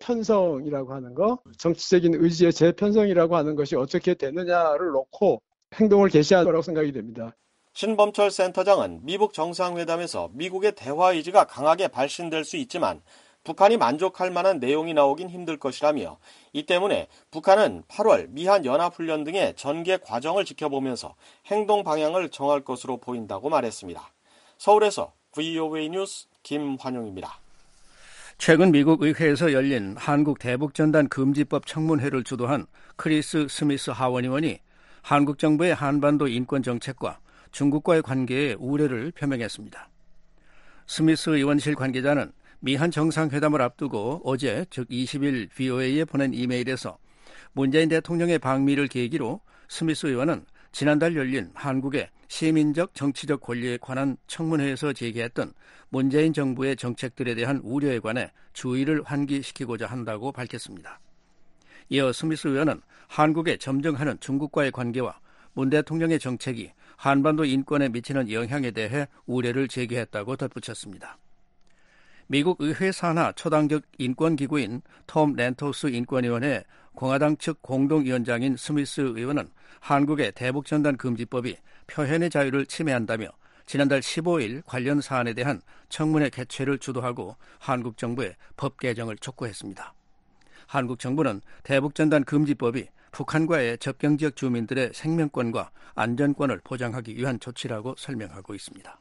[SPEAKER 19] 재편성이라고 하는 거, 정치적인 의지의 재편성이라고 하는 것이 어떻게 되느냐를 놓고 행동을 개시할 거라고 생각이 됩니다.
[SPEAKER 16] 신범철 센터장은 미북 정상회담에서 미국의 대화 의지가 강하게 발신될 수 있지만 북한이 만족할 만한 내용이 나오긴 힘들 것이라며 이 때문에 북한은 팔월 미한 연합훈련 등의 전개 과정을 지켜보면서 행동 방향을 정할 것으로 보인다고 말했습니다. 서울에서 브이오에이 뉴스 김환용입니다.
[SPEAKER 5] 최근 미국 의회에서 열린 한국 대북전단 금지법 청문회를 주도한 크리스 스미스 하원 의원이 한국 정부의 한반도 인권 정책과 중국과의 관계에 우려를 표명했습니다. 스미스 의원실 관계자는 미한 정상회담을 앞두고 어제 즉 이십일 브이오에이에 보낸 이메일에서 문재인 대통령의 방미를 계기로 스미스 의원은 지난달 열린 한국의 시민적 정치적 권리에 관한 청문회에서 제기했던 문재인 정부의 정책들에 대한 우려에 관해 주의를 환기시키고자 한다고 밝혔습니다. 이어 스미스 의원은 한국의 점증하는 중국과의 관계와 문 대통령의 정책이 한반도 인권에 미치는 영향에 대해 우려를 제기했다고 덧붙였습니다. 미국 의회 산하 초당적 인권기구인 톰 렌토스 인권위원회 공화당 측 공동위원장인 스미스 의원은 한국의 대북전단 금지법이 표현의 자유를 침해한다며 지난달 십오일 관련 사안에 대한 청문회 개최를 주도하고 한국 정부에 법 개정을 촉구했습니다. 한국 정부는 대북전단 금지법이 북한과의 접경지역 주민들의 생명권과 안전권을 보장하기 위한 조치라고 설명하고 있습니다.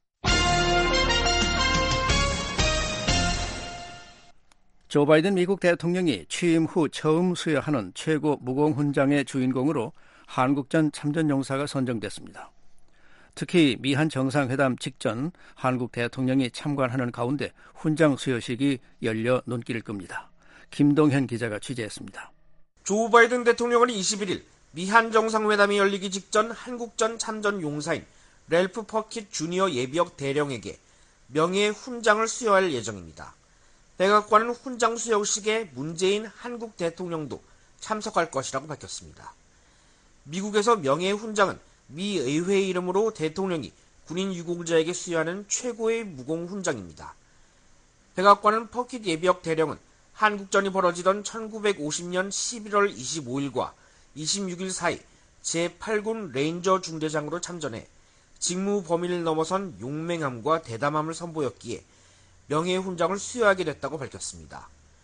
[SPEAKER 5] 조 바이든 미국 대통령이 취임 후 처음 수여하는 최고 무공훈장의 주인공으로 한국전 참전용사가 선정됐습니다. 특히 미한 정상회담 직전 한국 대통령이 참관하는 가운데 훈장 수여식이 열려 눈길을 끕니다. 김동현 기자가 취재했습니다.
[SPEAKER 20] 조 바이든 대통령은 이십일일 미한 정상회담이 열리기 직전 한국전 참전 용사인 랠프 퍼킷 주니어 예비역 대령에게 명예의 훈장을 수여할 예정입니다. 백악관은 훈장 수여식에 문재인 한국 대통령도 참석할 것이라고 밝혔습니다. 미국에서 명예의 훈장은 미 의회 이름으로 대통령이 군인 유공자에게 수여하는 최고의 무공훈장입니다. 백악관은 퍼킷 예비역 대령은 한국전이 벌어지던 천구백오십년 십일월 이십오일과 이십육일 사이 제팔군 레인저 중대장으로 참전해 직무 범위를 넘어선 용맹함과 대담함을 선보였기에 명예의 훈장을 수여하게 됐다고 밝혔습니다.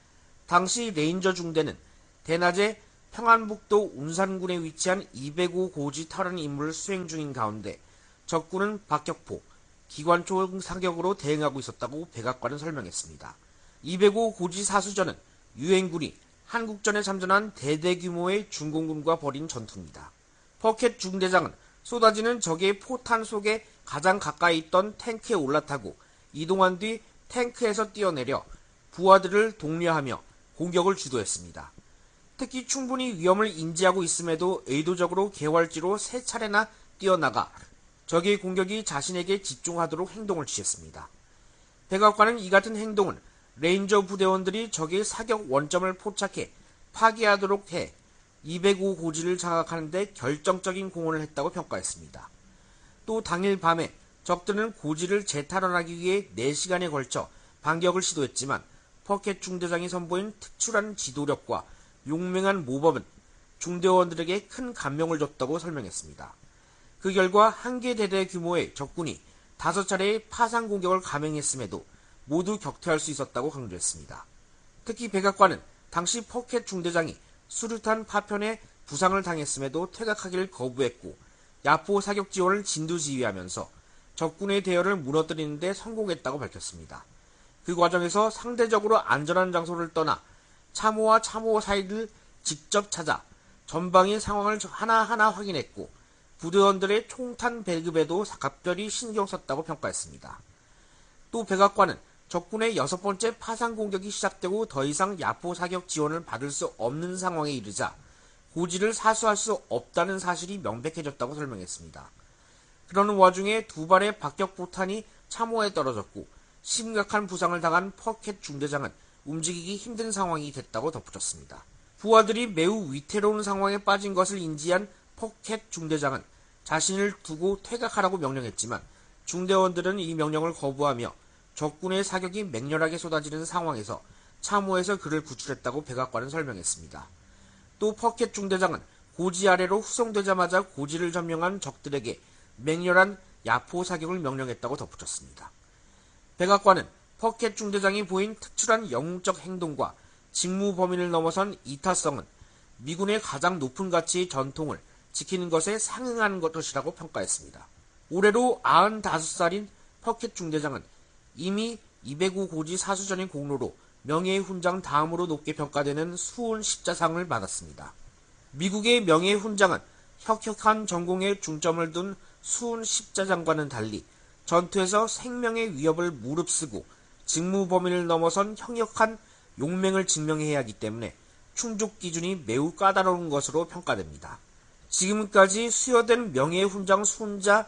[SPEAKER 20] 당시 레인저 중대는 대낮에 평안북도 운산군에 위치한 이백오 고지 탈환 임무를 수행 중인 가운데 적군은 박격포, 기관총 사격으로 대응하고 있었다고 백악관은 설명했습니다. 이백오 고지 사수전은 유엔군이 한국전에 참전한 대대규모의 중공군과 벌인 전투입니다. 퍼킷 중대장은 쏟아지는 적의 포탄 속에 가장 가까이 있던 탱크에 올라타고 이동한 뒤 탱크에서 뛰어내려 부하들을 독려하며 공격을 주도했습니다. 특히 충분히 위험을 인지하고 있음에도 의도적으로 개활지로 세 차례나 뛰어나가 적의 공격이 자신에게 집중하도록 행동을 취했습니다. 백악관은 이 같은 행동은 레인저 부대원들이 적의 사격 원점을 포착해 파괴하도록 해 이백오 고지를 장악하는 데 결정적인 공헌을 했다고 평가했습니다. 또 당일 밤에 적들은 고지를 재탈환하기 위해 네 시간에 걸쳐 반격을 시도했지만 퍼킷 중대장이 선보인 특출한 지도력과 용맹한 모범은 중대원들에게 큰 감명을 줬다고 설명했습니다. 그 결과 한 개 대대 규모의 적군이 다섯 차례의 파상 공격을 감행했음에도 모두 격퇴할 수 있었다고 강조했습니다. 특히 백악관은 당시 퍼킷 중대장이 수류탄 파편에 부상을 당했음에도 퇴각하기를 거부했고 야포 사격 지원을 진두지휘하면서 적군의 대열을 무너뜨리는 데 성공했다고 밝혔습니다. 그 과정에서 상대적으로 안전한 장소를 떠나 참호와 참호 사이를 직접 찾아 전방의 상황을 하나하나 확인했고 부대원들의 총탄 배급에도 각별히 신경 썼다고 평가했습니다. 또 백악관은 적군의 여섯 번째 파상 공격이 시작되고 더 이상 야포 사격 지원을 받을 수 없는 상황에 이르자 고지를 사수할 수 없다는 사실이 명백해졌다고 설명했습니다. 그러는 와중에 두 발의 박격포탄이 참호에 떨어졌고 심각한 부상을 당한 퍼킷 중대장은 움직이기 힘든 상황이 됐다고 덧붙였습니다. 부하들이 매우 위태로운 상황에 빠진 것을 인지한 퍼킷 중대장은 자신을 두고 퇴각하라고 명령했지만 중대원들은 이 명령을 거부하며 적군의 사격이 맹렬하게 쏟아지는 상황에서 참호에서 그를 구출했다고 백악관은 설명했습니다. 또 퍼킷 중대장은 고지 아래로 후송되자마자 고지를 점령한 적들에게 맹렬한 야포 사격을 명령했다고 덧붙였습니다. 백악관은 퍼킷 중대장이 보인 특출한 영웅적 행동과 직무 범위를 넘어선 이타성은 미군의 가장 높은 가치의 전통을 지키는 것에 상응하는 것이라고 평가했습니다. 올해로 아흔다섯 살인 퍼킷 중대장은 이미 이백오 고지 사수전의 공로로 명예의 훈장 다음으로 높게 평가되는 수훈 십자상을 받았습니다. 미국의 명예의 훈장은 혁혁한 전공에 중점을 둔 수훈 십자장과는 달리 전투에서 생명의 위협을 무릅쓰고 직무 범위를 넘어선 형역한 용맹을 증명해야 하기 때문에 충족 기준이 매우 까다로운 것으로 평가됩니다. 지금까지 수여된 명예의 훈장 수훈자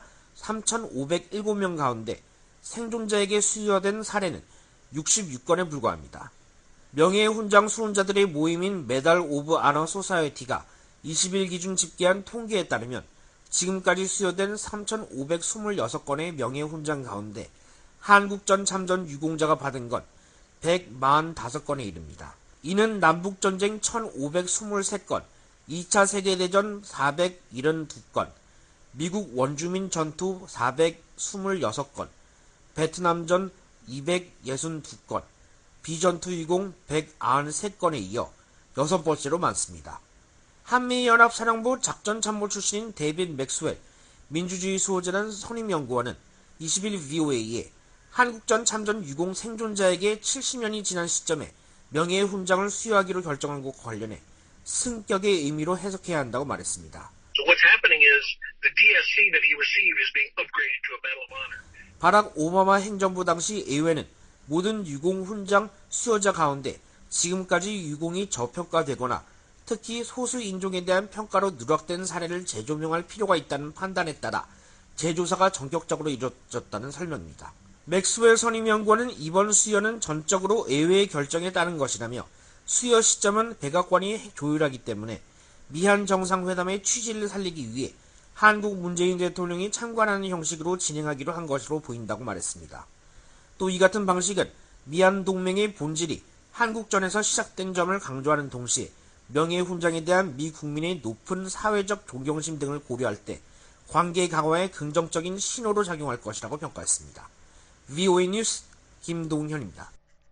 [SPEAKER 20] 삼천오백칠 명 가운데 생존자에게 수여된 사례는 육십육 건에 불과합니다. 명예의 훈장 수훈자들의 모임인 메달 오브 아너 소사이어티가 이십 일 기준 집계한 통계에 따르면 지금까지 수여된 삼천오백이십육 건의 명예훈장 가운데 한국전 참전 유공자가 받은 건 백사십오 건에 이릅니다. 이는 남북전쟁 천오백이십삼 건, 이 차 세계대전 사백칠십이 건, 미국 원주민 전투 사백이십육 건, 베트남전 이백육십이 건, 비전투 유공 백구십삼 건에 이어 여섯 번째로 많습니다. 한미연합사령부 작전참모 출신인 데이빗 맥스웰 민주주의 수호재단 선임연구원은 이십 일 브이오에이에 한국전 참전 유공 생존자에게 칠십 년이 지난 시점에 명예의 훈장을 수여하기로 결정한 것과 관련해 승격의 의미로 해석해야 한다고 말했습니다.
[SPEAKER 21] So what's happening is the 디에스씨 that he received is being upgraded to a Medal of Honor.
[SPEAKER 20] 바락 오바마 행정부 당시 의회는 모든 유공 훈장 수여자 가운데 지금까지 유공이 저평가되거나 특히 소수 인종에 대한 평가로 누락된 사례를 재조명할 필요가 있다는 판단에 따라 재조사가 전격적으로 이루어졌다는 설명입니다. 맥스웰 선임연구원은 이번 수여는 전적으로 의회의 결정에 따른 것이라며 수여 시점은 백악관이 조율하기 때문에 미한 정상회담의 취지를 살리기 위해 한국 문재인 대통령이 참관하는 형식으로 진행하기로 한 것으로 보인다고 말했습니다. 또 이 같은 방식은 미한 동맹의 본질이 한국전에서 시작된 점을 강조하는 동시에 명예훈장에 대한 미 국민의 높은 사회적 존경심 등을 고려할 때 관계 강화에 긍정적인 신호로 작용할 것이라고 평가했습니다. 브이오에이 뉴스 김동현입니다.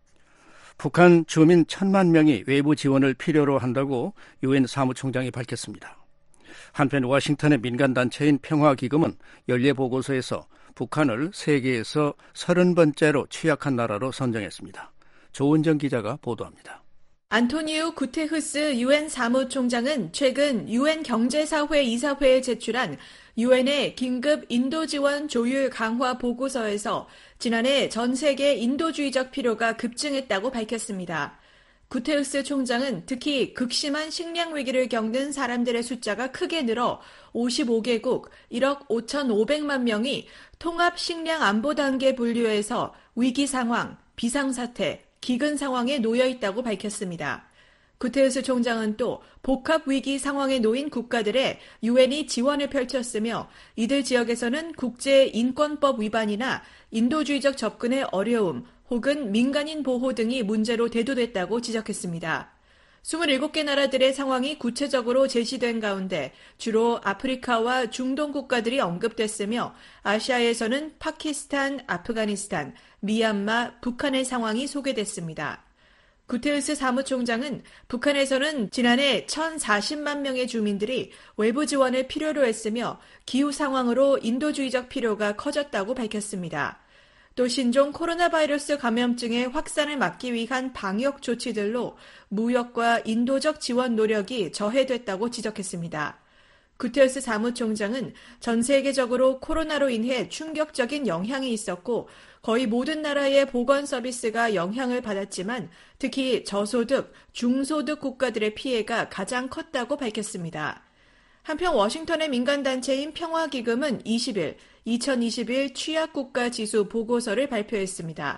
[SPEAKER 5] 북한 주민 천만 명이 외부 지원을 필요로 한다고 유엔 사무총장이 밝혔습니다. 한편 워싱턴의 민간단체인 평화기금은 연례보고서에서 북한을 세계에서 서른 번째로 취약한 나라로 선정했습니다. 조은정 기자가 보도합니다.
[SPEAKER 22] 안토니우 구테흐스 유엔 사무총장은 최근 유엔 경제사회 이사회에 제출한 유엔의 긴급 인도지원 조율 강화 보고서에서 지난해 전 세계 인도주의적 필요가 급증했다고 밝혔습니다. 구테흐스 총장은 특히 극심한 식량 위기를 겪는 사람들의 숫자가 크게 늘어 오십오 개국 일억 오천오백만 명이 통합 식량 안보 단계 분류에서 위기 상황, 비상사태, 기근 상황에 놓여 있다고 밝혔습니다. 구테흐스 총장은 또 복합 위기 상황에 놓인 국가들의 유엔이 지원을 펼쳤으며 이들 지역에서는 국제 인권법 위반이나 인도주의적 접근의 어려움 혹은 민간인 보호 등이 문제로 대두됐다고 지적했습니다. 이십칠 개 나라들의 상황이 구체적으로 제시된 가운데 주로 아프리카와 중동 국가들이 언급됐으며 아시아에서는 파키스탄, 아프가니스탄, 미얀마, 북한의 상황이 소개됐습니다. 구테흐스 사무총장은 북한에서는 지난해 천사십만 명의 주민들이 외부 지원을 필요로 했으며 기후 상황으로 인도주의적 필요가 커졌다고 밝혔습니다. 또 신종 코로나 바이러스 감염증의 확산을 막기 위한 방역 조치들로 무역과 인도적 지원 노력이 저해됐다고 지적했습니다. 구테흐스 사무총장은 전 세계적으로 코로나로 인해 충격적인 영향이 있었고 거의 모든 나라의 보건 서비스가 영향을 받았지만 특히 저소득, 중소득 국가들의 피해가 가장 컸다고 밝혔습니다. 한편 워싱턴의 민간단체인 평화기금은 이십 일 이천이십일 취약국가 지수 보고서를 발표했습니다.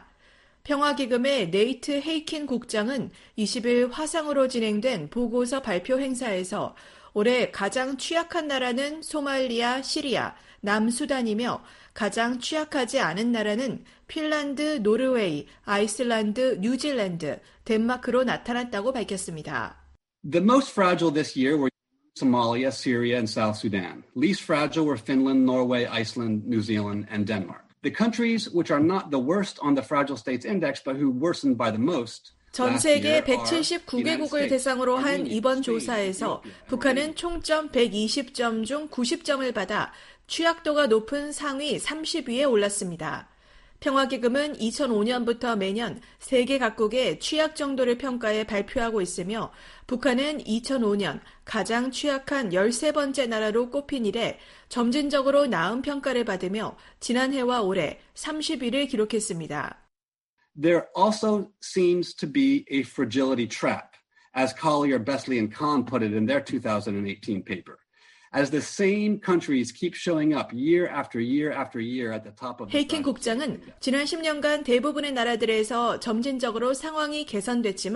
[SPEAKER 22] 평화기금의 네이트 헤이킨 국장은 이십 일 화상으로 진행된 보고서 발표 행사에서 올해 가장 취약한 나라는 소말리아, 시리아, 남수단이며 가장 취약하지 않은 나라는 핀란드, 노르웨이, 아이슬란드, 뉴질랜드, 덴마크로 나타났다고 밝혔습니다.
[SPEAKER 23] The most fragile this year were Somalia, Syria, and South Sudan. Least fragile were Finland, Norway, Iceland, New Zealand, and Denmark. The countries which are not the worst on the Fragile States Index, but who worsened by the most.
[SPEAKER 22] 전 세계 백칠십구 개국을 대상으로 한 이번 조사에서 북한은 총점 백이십 점 중 구십 점을 받아 취약도가 높은 상위 삼십 위에 올랐습니다. 평화기금은 이천오 년부터 매년 세계 각국의 취약 정도를 평가해 발표하고 있으며 북한은 이천오 년 가장 취약한 열세 번째 나라로 꼽힌 이래 점진적으로 나은 평가를 받으며 지난해와 올해 삼십 위를 기록했습니다.
[SPEAKER 23] There also seems to be a fragility trap, as Collier, Besley, and Kahn put it in their two thousand eighteen paper. As the same countries keep showing up year after year after year at the top of the
[SPEAKER 22] 헤이킨 국장은 지난 십 년간 대부분의 나라들에서 점진적으로 상황이 개선됐지만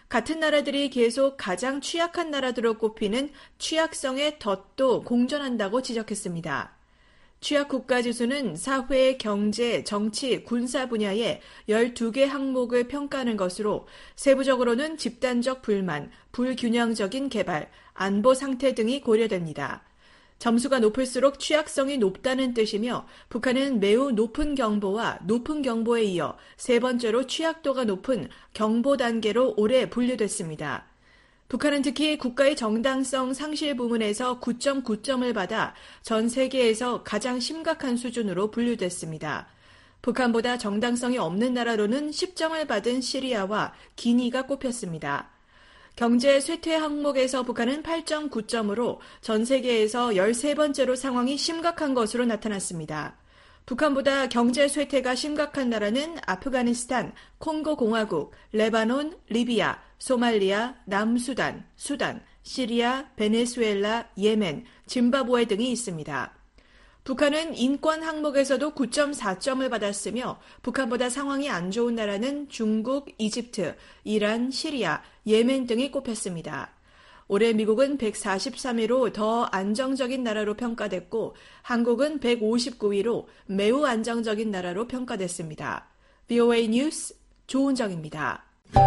[SPEAKER 22] 같은 나라들이 계속 가장 취약한 나라들로 꼽히는 취약성의 덫도 공존한다고 지적했습니다. 취약 국가 지수는 사회, 경제, 정치, 군사 분야의 열두 개 항목을 평가하는 것으로 세부적으로는 집단적 불만, 불균형적인 개발, 안보 상태 등이 고려됩니다. 점수가 높을수록 취약성이 높다는 뜻이며 북한은 매우 높은 경보와 높은 경보에 이어 세 번째로 취약도가 높은 경보 단계로 오래 분류됐습니다. 북한은 특히 국가의 정당성 상실 부문에서 구 점 구 점을 받아 전 세계에서 가장 심각한 수준으로 분류됐습니다. 북한보다 정당성이 없는 나라로는 십 점을 받은 시리아와 기니가 꼽혔습니다. 경제 쇠퇴 항목에서 북한은 팔 점 구 점으로 전 세계에서 열세 번째로 상황이 심각한 것으로 나타났습니다. 북한보다 경제 쇠퇴가 심각한 나라는 아프가니스탄, 콩고 공화국, 레바논, 리비아, 소말리아, 남수단, 수단, 시리아, 베네수엘라, 예멘, 짐바브웨 등이 있습니다. 북한은 인권 항목에서도 구 점 사 점을 받았으며 북한보다 상황이 안 좋은 나라는 중국, 이집트, 이란, 시리아, 예멘 등이 꼽혔습니다. 올해 미국은 백사십삼 위로 더 안정적인 나라로 평가됐고 한국은 백오십구 위로 매우 안정적인 나라로 평가됐습니다. 브이오에이 뉴스 조은정입니다.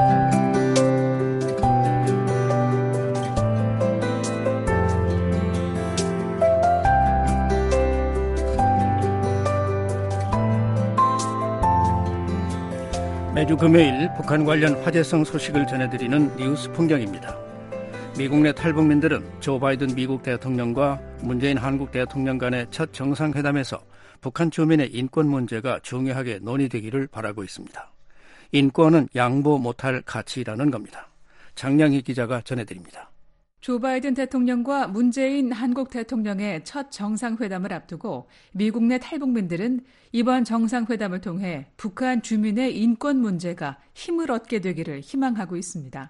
[SPEAKER 5] 매주 금요일 북한 관련 화제성 소식을 전해드리는 뉴스 풍경입니다. 미국 내 탈북민들은 조 바이든 미국 대통령과 문재인 한국 대통령 간의 첫 정상회담에서 북한 주민의 인권 문제가 중요하게 논의되기를 바라고 있습니다. 인권은 양보 못할 가치라는 겁니다. 장량희 기자가 전해드립니다.
[SPEAKER 2] 조 바이든 대통령과 문재인 한국 대통령의 첫 정상회담을 앞두고 미국 내 탈북민들은 이번 정상회담을 통해 북한 주민의 인권 문제가 힘을 얻게 되기를 희망하고 있습니다.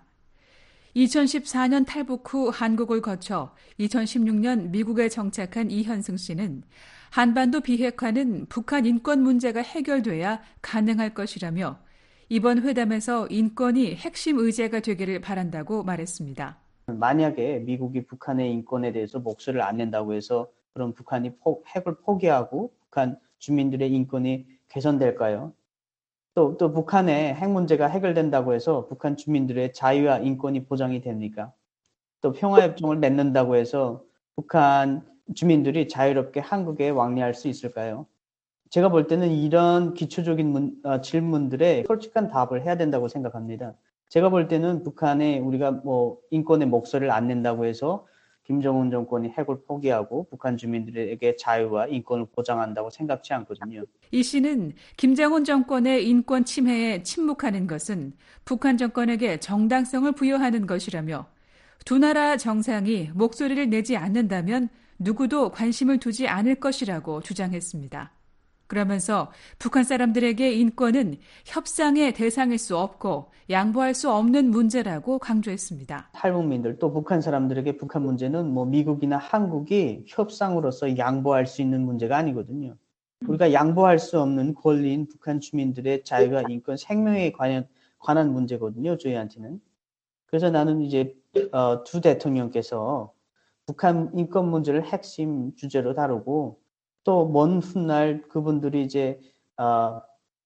[SPEAKER 2] 이천십사 년 탈북 후 한국을 거쳐 이천십육 년 미국에 정착한 이현승 씨는 한반도 비핵화는 북한 인권 문제가 해결돼야 가능할 것이라며 이번 회담에서 인권이 핵심 의제가 되기를 바란다고 말했습니다.
[SPEAKER 3] 만약에 미국이 북한의 인권에 대해서 목소리를 안 낸다고 해서 그럼 북한이 포, 핵을 포기하고 북한 주민들의 인권이 개선될까요? 또, 또 북한의 핵 문제가 해결된다고 해서 북한 주민들의 자유와 인권이 보장이 됩니까? 또 평화협정을 맺는다고 해서 북한 주민들이 자유롭게 한국에 왕래할 수 있을까요? 제가 볼 때는 이런 기초적인 문, 어, 질문들에 솔직한 답을 해야 된다고 생각합니다. 제가 볼 때는 북한에 우리가 뭐 인권의 목소리를 안 낸다고 해서 김정은 정권이 핵을 포기하고 북한 주민들에게 자유와 인권을 보장한다고 생각지 않거든요.
[SPEAKER 2] 이 씨는 김정은 정권의 인권 침해에 침묵하는 것은 북한 정권에게 정당성을 부여하는 것이라며 두 나라 정상이 목소리를 내지 않는다면 누구도 관심을 두지 않을 것이라고 주장했습니다. 그러면서 북한 사람들에게 인권은 협상의 대상일 수 없고 양보할 수 없는 문제라고 강조했습니다.
[SPEAKER 3] 탈북민들 또 북한 사람들에게 북한 문제는 뭐 미국이나 한국이 협상으로서 양보할 수 있는 문제가 아니거든요. 우리가 양보할 수 없는 권리인 북한 주민들의 자유와 인권, 생명에 관한, 관한 문제거든요. 저희한테는. 그래서 나는 이제 어, 두 대통령께서 북한 인권 문제를 핵심 주제로 다루고 또 먼 훗날 그분들이 이제 어,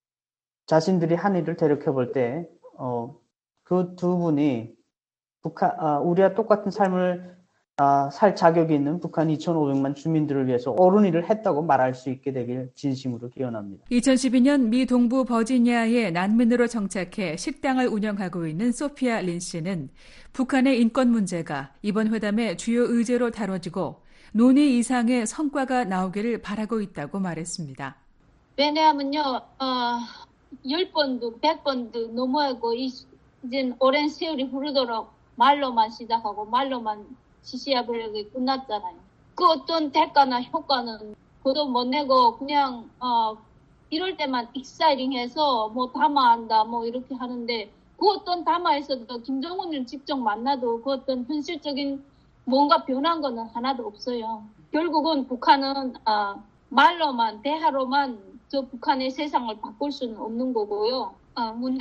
[SPEAKER 3] 자신들이 한 일을 되돌켜 볼 때 어, 그 두 분이 북한 어, 우리와 똑같은 삶을 어, 살 자격이 있는 북한 이천오백만 주민들을 위해서 옳은 일을 했다고 말할 수 있게 되길 진심으로 기원합니다.
[SPEAKER 2] 이천십이 년 미 동부 버지니아에 난민으로 정착해 식당을 운영하고 있는 소피아 린 씨는 북한의 인권 문제가 이번 회담의 주요 의제로 다뤄지고 논의 이상의 성과가 나오기를 바라고 있다고 말했습니다.
[SPEAKER 4] 왜냐하면요, 어, 열 번도 백 번도 넘어가고 이제 오랜 세월이 흐르도록 말로만 시작하고 말로만 지시해버리게 끝났잖아요. 그 어떤 대가나 효과는 그도 못 내고 그냥 어, 이럴 때만 익사이링해서 뭐 담화한다 뭐 이렇게 하는데 그 어떤 담화에서도 김정은을 직접 만나도 그 어떤 현실적인 뭔가 변한 거는 하나도 없어요. 결국은 북한은 어, 말로만 대화로만 저 북한의 세상을 바꿀 수는 없는 거고요. 어, 문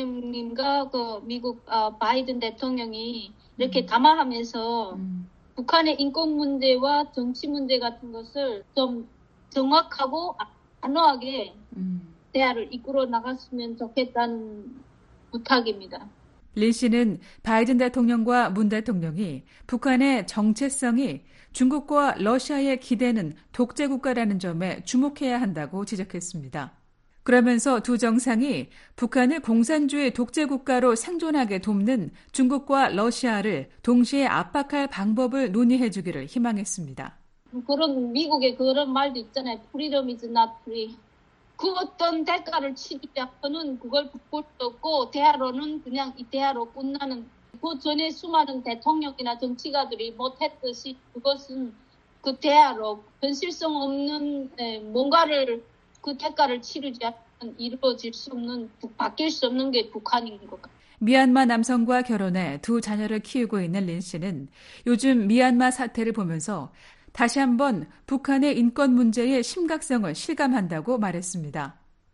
[SPEAKER 4] 대통령님과 그 미국 어, 바이든 대통령이 이렇게 담화하면서 음. 북한의 인권 문제와 정치 문제 같은 것을 좀 정확하고 단호하게 음. 대화를 이끌어 나갔으면 좋겠다는 부탁입니다.
[SPEAKER 2] 린 씨는 바이든 대통령과 문 대통령이 북한의 정체성이 중국과 러시아에 기대는 독재 국가라는 점에 주목해야 한다고 지적했습니다. 그러면서 두 정상이 북한을 공산주의 독재 국가로 생존하게 돕는 중국과 러시아를 동시에 압박할 방법을 논의해 주기를 희망했습니다.
[SPEAKER 4] 그런 미국의 그런 말도 있잖아요. Freedom is not free. 그 어떤 대가를 치르지 않고는 그걸 바꿀 수 없고 대화로는 그냥 이 대화로 끝나는 그 전에 수많은 대통령이나 정치가들이 못했듯이 그것은 그 대화로 현실성 없는 뭔가를 그 대가를 치르지 않으면 이루어질 수 없는 바뀔 수 없는 게 북한인 것 같아요.
[SPEAKER 2] 미얀마 남성과 결혼해 두 자녀를 키우고 있는 린 씨는 요즘 미얀마 사태를 보면서 다시 한번 북한의 인권 문제의 심각성을 실감한다고 말했습니다.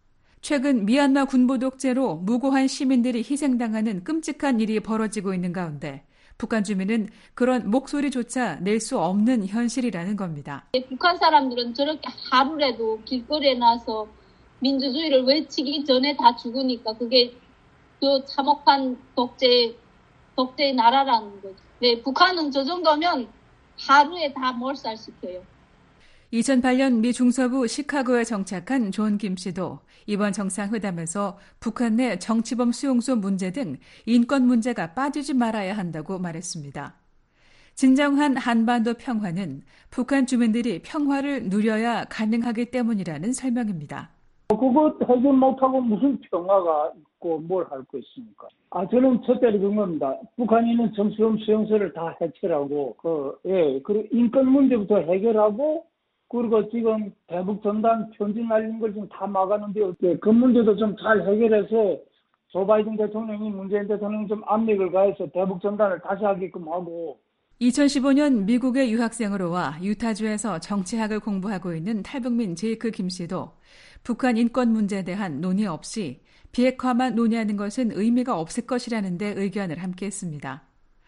[SPEAKER 2] 최근 미얀마 군부 독재로 무고한 시민들이 희생당하는 끔찍한 일이 벌어지고 있는 가운데 북한 주민은 그런 목소리조차 낼 수 없는 현실이라는 겁니다.
[SPEAKER 4] 북한 사람들은 저렇게 하루라도 길거리에 나서 민주주의를 외치기 전에 다 죽으니까 그게 그 참혹한 독재, 독재의 나라라는 거죠. 네, 북한은 저 정도면 하루에 다 몰살시켜요.
[SPEAKER 2] 이천팔 년 미 중서부 시카고에 정착한 존 김 씨도 이번 정상회담에서 북한 내 정치범 수용소 문제 등 인권 문제가 빠지지 말아야 한다고 말했습니다. 진정한 한반도 평화는 북한 주민들이 평화를 누려야 가능하기 때문이라는 설명입니다.
[SPEAKER 1] 그거 해결 못하고 무슨 평화가 있고 뭘 할 거 있습니까? 아, 저는 첫째로 그런 겁니다. 북한이 있는 정치범 수용소를 다 해체하고, 그, 예, 그리고 인권 문제부터 해결하고, 그리고 지금 대북 전단 편지 날린 걸 지금 다 막았는데요. 예, 그 문제도 좀 잘 해결해서 조 바이든 대통령이 문재인 대통령이 좀 압력을 가해서 대북 전단을 다시 하게끔 하고.
[SPEAKER 2] 이천십오 년 미국의 유학생으로 와 유타주에서 정치학을 공부하고 있는 탈북민 제이크 김 씨도 북한 인권 문제에 대한 논의 없이 비핵화만 논의하는 것은 의미가 없을 것이라는 데 의견을 함께했습니다.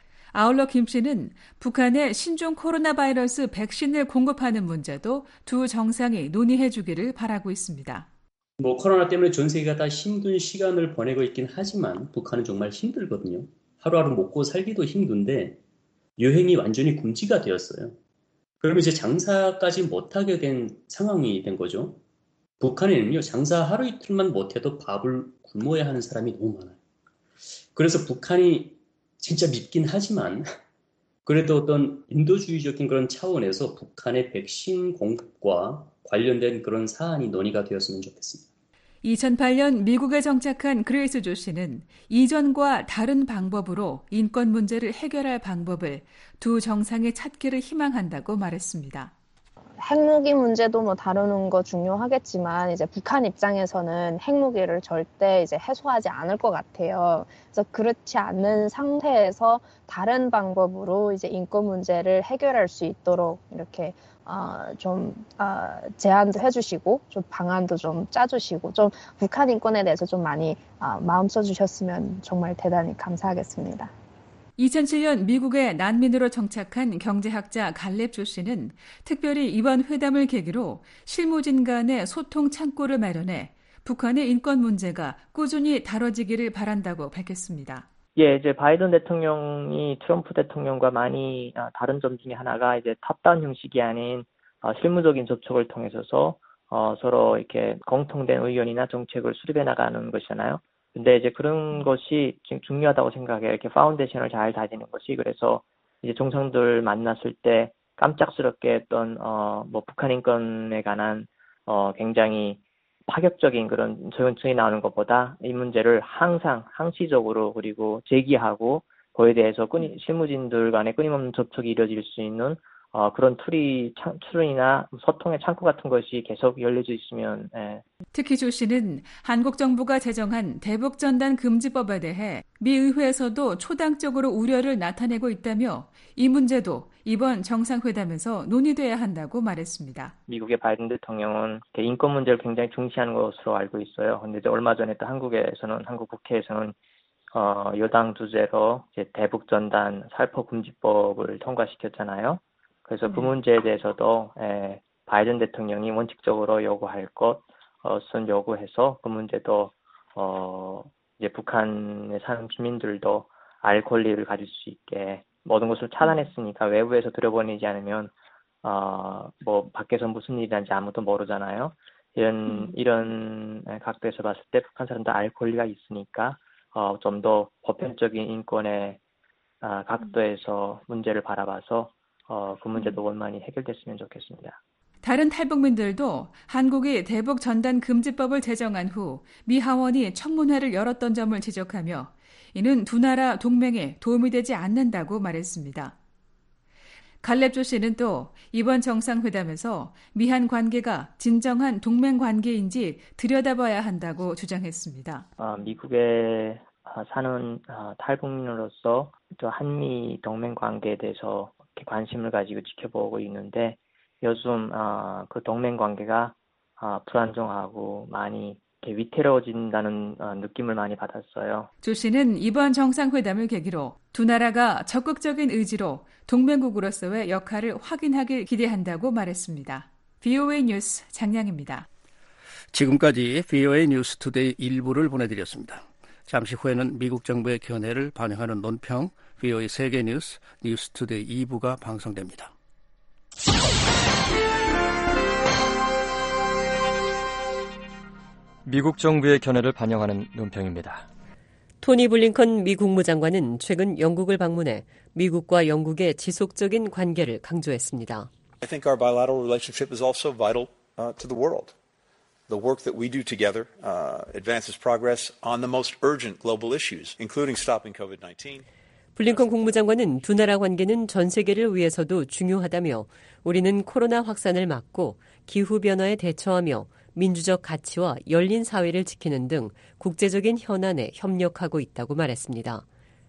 [SPEAKER 2] 아울러 김 씨는 북한의 신종 코로나 바이러스 백신을 공급하는 문제도 두 정상이 논의해 주기를 바라고 있습니다.
[SPEAKER 7] 뭐 코로나 때문에 전 세계가 다 힘든 시간을 보내고 있긴 하지만 북한은 정말 힘들거든요. 하루하루 먹고 살기도 힘든데 여행이 완전히 금지가 되었어요. 그러면 이제 장사까지 못하게 된 상황이 된 거죠. 북한에는요, 장사 하루 이틀만 못해도 밥을 굶어야 하는 사람이 너무 많아요. 그래서 북한이 진짜 밉긴 하지만 그래도 어떤 인도주의적인 그런 차원에서 북한의 백신 공급과 관련된 그런 사안이 논의가 되었으면 좋겠습니다.
[SPEAKER 2] 이천팔 년 미국에 정착한 그레이스 조 씨는 이전과 다른 방법으로 인권 문제를 해결할 방법을 두 정상이 찾기를 희망한다고 말했습니다.
[SPEAKER 8] 핵무기 문제도 뭐 다루는 거 중요하겠지만 이제 북한 입장에서는 핵무기를 절대 이제 해소하지 않을 것 같아요. 그래서 그렇지 않는 상태에서 다른 방법으로 이제 인권 문제를 해결할 수 있도록 이렇게 어, 좀 어, 제안도 해주시고 좀 방안도 좀 짜주시고 좀 북한 인권에 대해서 좀 많이 어, 마음 써주셨으면 정말 대단히 감사하겠습니다.
[SPEAKER 2] 이천칠 년 미국에 난민으로 정착한 경제학자 갈렙 조 씨는 특별히 이번 회담을 계기로 실무진 간의 소통 창구를 마련해 북한의 인권 문제가 꾸준히 다뤄지기를 바란다고 밝혔습니다.
[SPEAKER 24] 예, 이제 바이든 대통령이 트럼프 대통령과 많이 다른 점 중에 하나가 이제 탑다운 형식이 아닌 실무적인 접촉을 통해서 어, 서로 이렇게 공통된 의견이나 정책을 수립해 나가는 것이잖아요. 근데 이제 그런 것이 지금 중요하다고 생각해요. 이렇게 파운데이션을 잘 다지는 것이. 그래서 이제 정상들 만났을 때 깜짝스럽게 어떤, 어, 뭐 북한 인권에 관한, 어, 굉장히 파격적인 그런 조언이 나오는 것보다 이 문제를 항상 항시적으로 그리고 제기하고 그에 대해서 끊이, 실무진들 간의 끊임없는 접촉이 이루어질 수 있는 어, 그런 툴이 창, 툴이나 소통의 창구 같은 것이 계속 열려져 있으면 예.
[SPEAKER 2] 특히 조 씨는 한국 정부가 제정한 대북전단 금지법에 대해 미 의회에서도 초당적으로 우려를 나타내고 있다며 이 문제도 이번 정상회담에서 논의돼야 한다고 말했습니다.
[SPEAKER 24] 미국의 바이든 대통령은 인권 문제를 굉장히 중시하는 것으로 알고 있어요. 그런데 이제 얼마 전에 또 한국에서는 한국 국회에서는 어, 여당 주재로 이제 대북전단 살포금지법을 통과시켰잖아요. 그래서 그 문제에 대해서도 에, 바이든 대통령이 원칙적으로 요구할 것은 요구해서 그 문제도 어, 이제 북한에 사는 주민들도 알 권리를 가질 수 있게 모든 것을 차단했으니까 외부에서 들여보내지 않으면 어, 뭐 밖에서 무슨 일이 난지 아무도 모르잖아요. 이런 음. 이런 각도에서 봤을 때 북한 사람도 알 권리가 있으니까 어, 좀 더 보편적인 인권의 어, 각도에서 문제를 바라봐서 어, 그 문제도 원만히 해결됐으면 좋겠습니다.
[SPEAKER 2] 다른 탈북민들도 한국이 대북 전단 금지법을 제정한 후 미 하원이 청문회를 열었던 점을 지적하며 이는 두 나라 동맹에 도움이 되지 않는다고 말했습니다. 갈렙 조 씨는 또 이번 정상회담에서 미한 관계가 진정한 동맹 관계인지 들여다봐야 한다고 주장했습니다.
[SPEAKER 24] 어, 미국에 사는 탈북민으로서 또 한미 동맹 관계에 대해서 관심을 가지고 지켜보고 있는데 요즘 어, 그 동맹 관계가 어, 불안정하고 많이 위태로워진다는 어, 느낌을 많이 받았어요.
[SPEAKER 2] 조 씨는 이번 정상회담을 계기로 두 나라가 적극적인 의지로 동맹국으로서의 역할을 확인하길 기대한다고 말했습니다. 브이오에이 뉴스 장량입니다.
[SPEAKER 5] 지금까지 브이오에이 뉴스 투데이 일부를 보내드렸습니다. 잠시 후에는 미국 정부의 견해를 반영하는 논평 브이오에이 세계뉴스 뉴스투데이 이 부가 방송됩니다.
[SPEAKER 6] 미국 정부의 견해를 반영하는 논평입니다.
[SPEAKER 10] 토니 블링컨 미 국무장관은 최근 영국을 방문해 미국과 영국의 지속적인 관계를 강조했습니다.
[SPEAKER 11] I think our bilateral relationship is also vital uh, to the world. The work that we do together uh, advances progress on the most urgent global issues, including stopping 코비드 나인틴.
[SPEAKER 10] 블링컨 국무장관은 두 나라 관계는 전 세계를 위해서도 중요하다며 우리는 코로나 확산을 막고 기후변화에 대처하며 민주적 가치와 열린 사회를 지키는 등 국제적인 현안에 협력하고 있다고 말했습니다.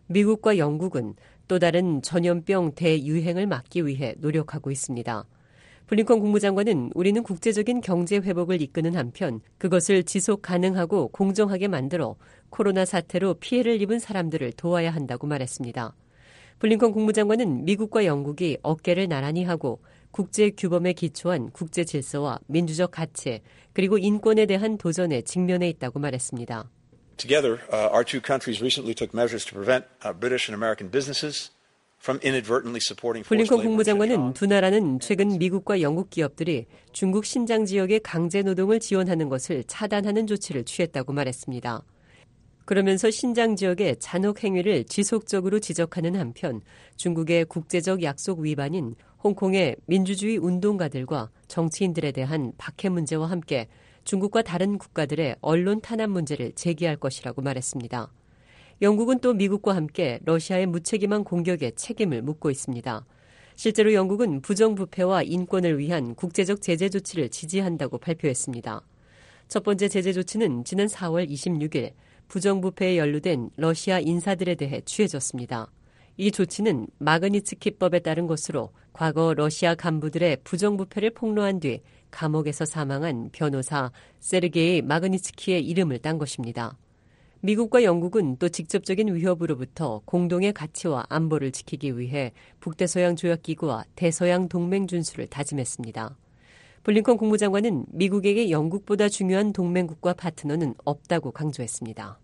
[SPEAKER 10] 미국과 영국은 또 다른 전염병 대유행을 막기 위해 노력하고 있습니다. 블링컨 국무장관은 우리는 국제적인 경제 회복을 이끄는 한편 그것을 지속 가능하고 공정하게 만들어 코로나 사태로 피해를 입은 사람들을 도와야 한다고 말했습니다. 블링컨 국무장관은 미국과 영국이 어깨를 나란히 하고 국제 규범에 기초한 국제 질서와 민주적 가치 그리고 인권에 대한 도전에 직면해 있다고 말했습니다.
[SPEAKER 11] Together, uh, our two countries recently took measures to prevent uh, British and American businesses from inadvertently supporting forced
[SPEAKER 10] 블링컨
[SPEAKER 11] labor.
[SPEAKER 10] 국무장관은 두 나라는 최근 미국과 영국 기업들이 중국 신장 지역의 강제 노동을 지원하는 것을 차단하는 조치를 취했다고 말했습니다. 그러면서 신장 지역의 잔혹 행위를 지속적으로 지적하는 한편 중국의 국제적 약속 위반인 홍콩의 민주주의 운동가들과 정치인들에 대한 박해 문제와 함께 중국과 다른 국가들의 언론 탄압 문제를 제기할 것이라고 말했습니다. 영국은 또 미국과 함께 러시아의 무책임한 공격에 책임을 묻고 있습니다. 실제로 영국은 부정부패와 인권을 위한 국제적 제재 조치를 지지한다고 발표했습니다. 첫 번째 제재 조치는 지난 사월 이십육일 부정부패에 연루된 러시아 인사들에 대해 취해졌습니다. 이 조치는 마그니츠키법에 따른 것으로 과거 러시아 간부들의 부정부패를 폭로한 뒤 감옥에서 사망한 변호사 세르게이 마그니츠키의 이름을 딴 것입니다. 미국과 영국은 또 직접적인 위협으로부터 공동의 가치와 안보를 지키기 위해 북대서양 조약기구와 대서양 동맹 준수를 다짐했습니다. 블링컨 국무장관은 미국에게 영국보다 중요한 동맹국과 파트너는 없다고 강조했습니다.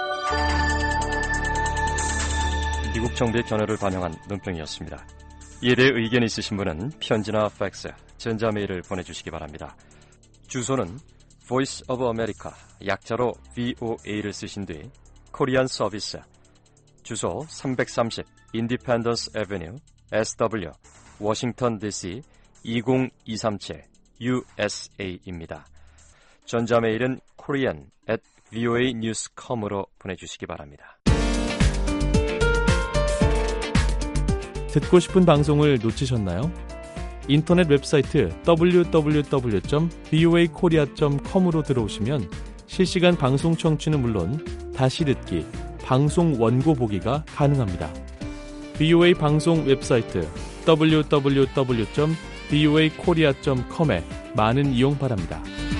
[SPEAKER 6] 미국 정부의 견해를 반영한 논평이었습니다. 이에 대해 의견이 있으신 분은 편지나 팩스, 전자메일을 보내주시기 바랍니다. 주소는 Voice of America, 약자로 브이오에이를 쓰신 뒤 코리안 서비스, 주소 삼백삼십 Independence Avenue, 에스더블유, 워싱턴 디씨 이공이삼칠 유에스에이입니다. 전자메일은 korean at 브이오에이 뉴스 닷컴으로 보내주시기 바랍니다.
[SPEAKER 12] 듣고 싶은 방송을 놓치셨나요?
[SPEAKER 9] 인터넷 웹사이트 더블유 더블유 더블유 점 브이오에이 코리아 점 컴으로 들어오시면 실시간 방송 청취는 물론 다시 듣기, 방송 원고 보기가 가능합니다. 브이오에이 방송 웹사이트 더블유 더블유 더블유 점 브이오에이 코리아 점 컴에 많은 이용 바랍니다.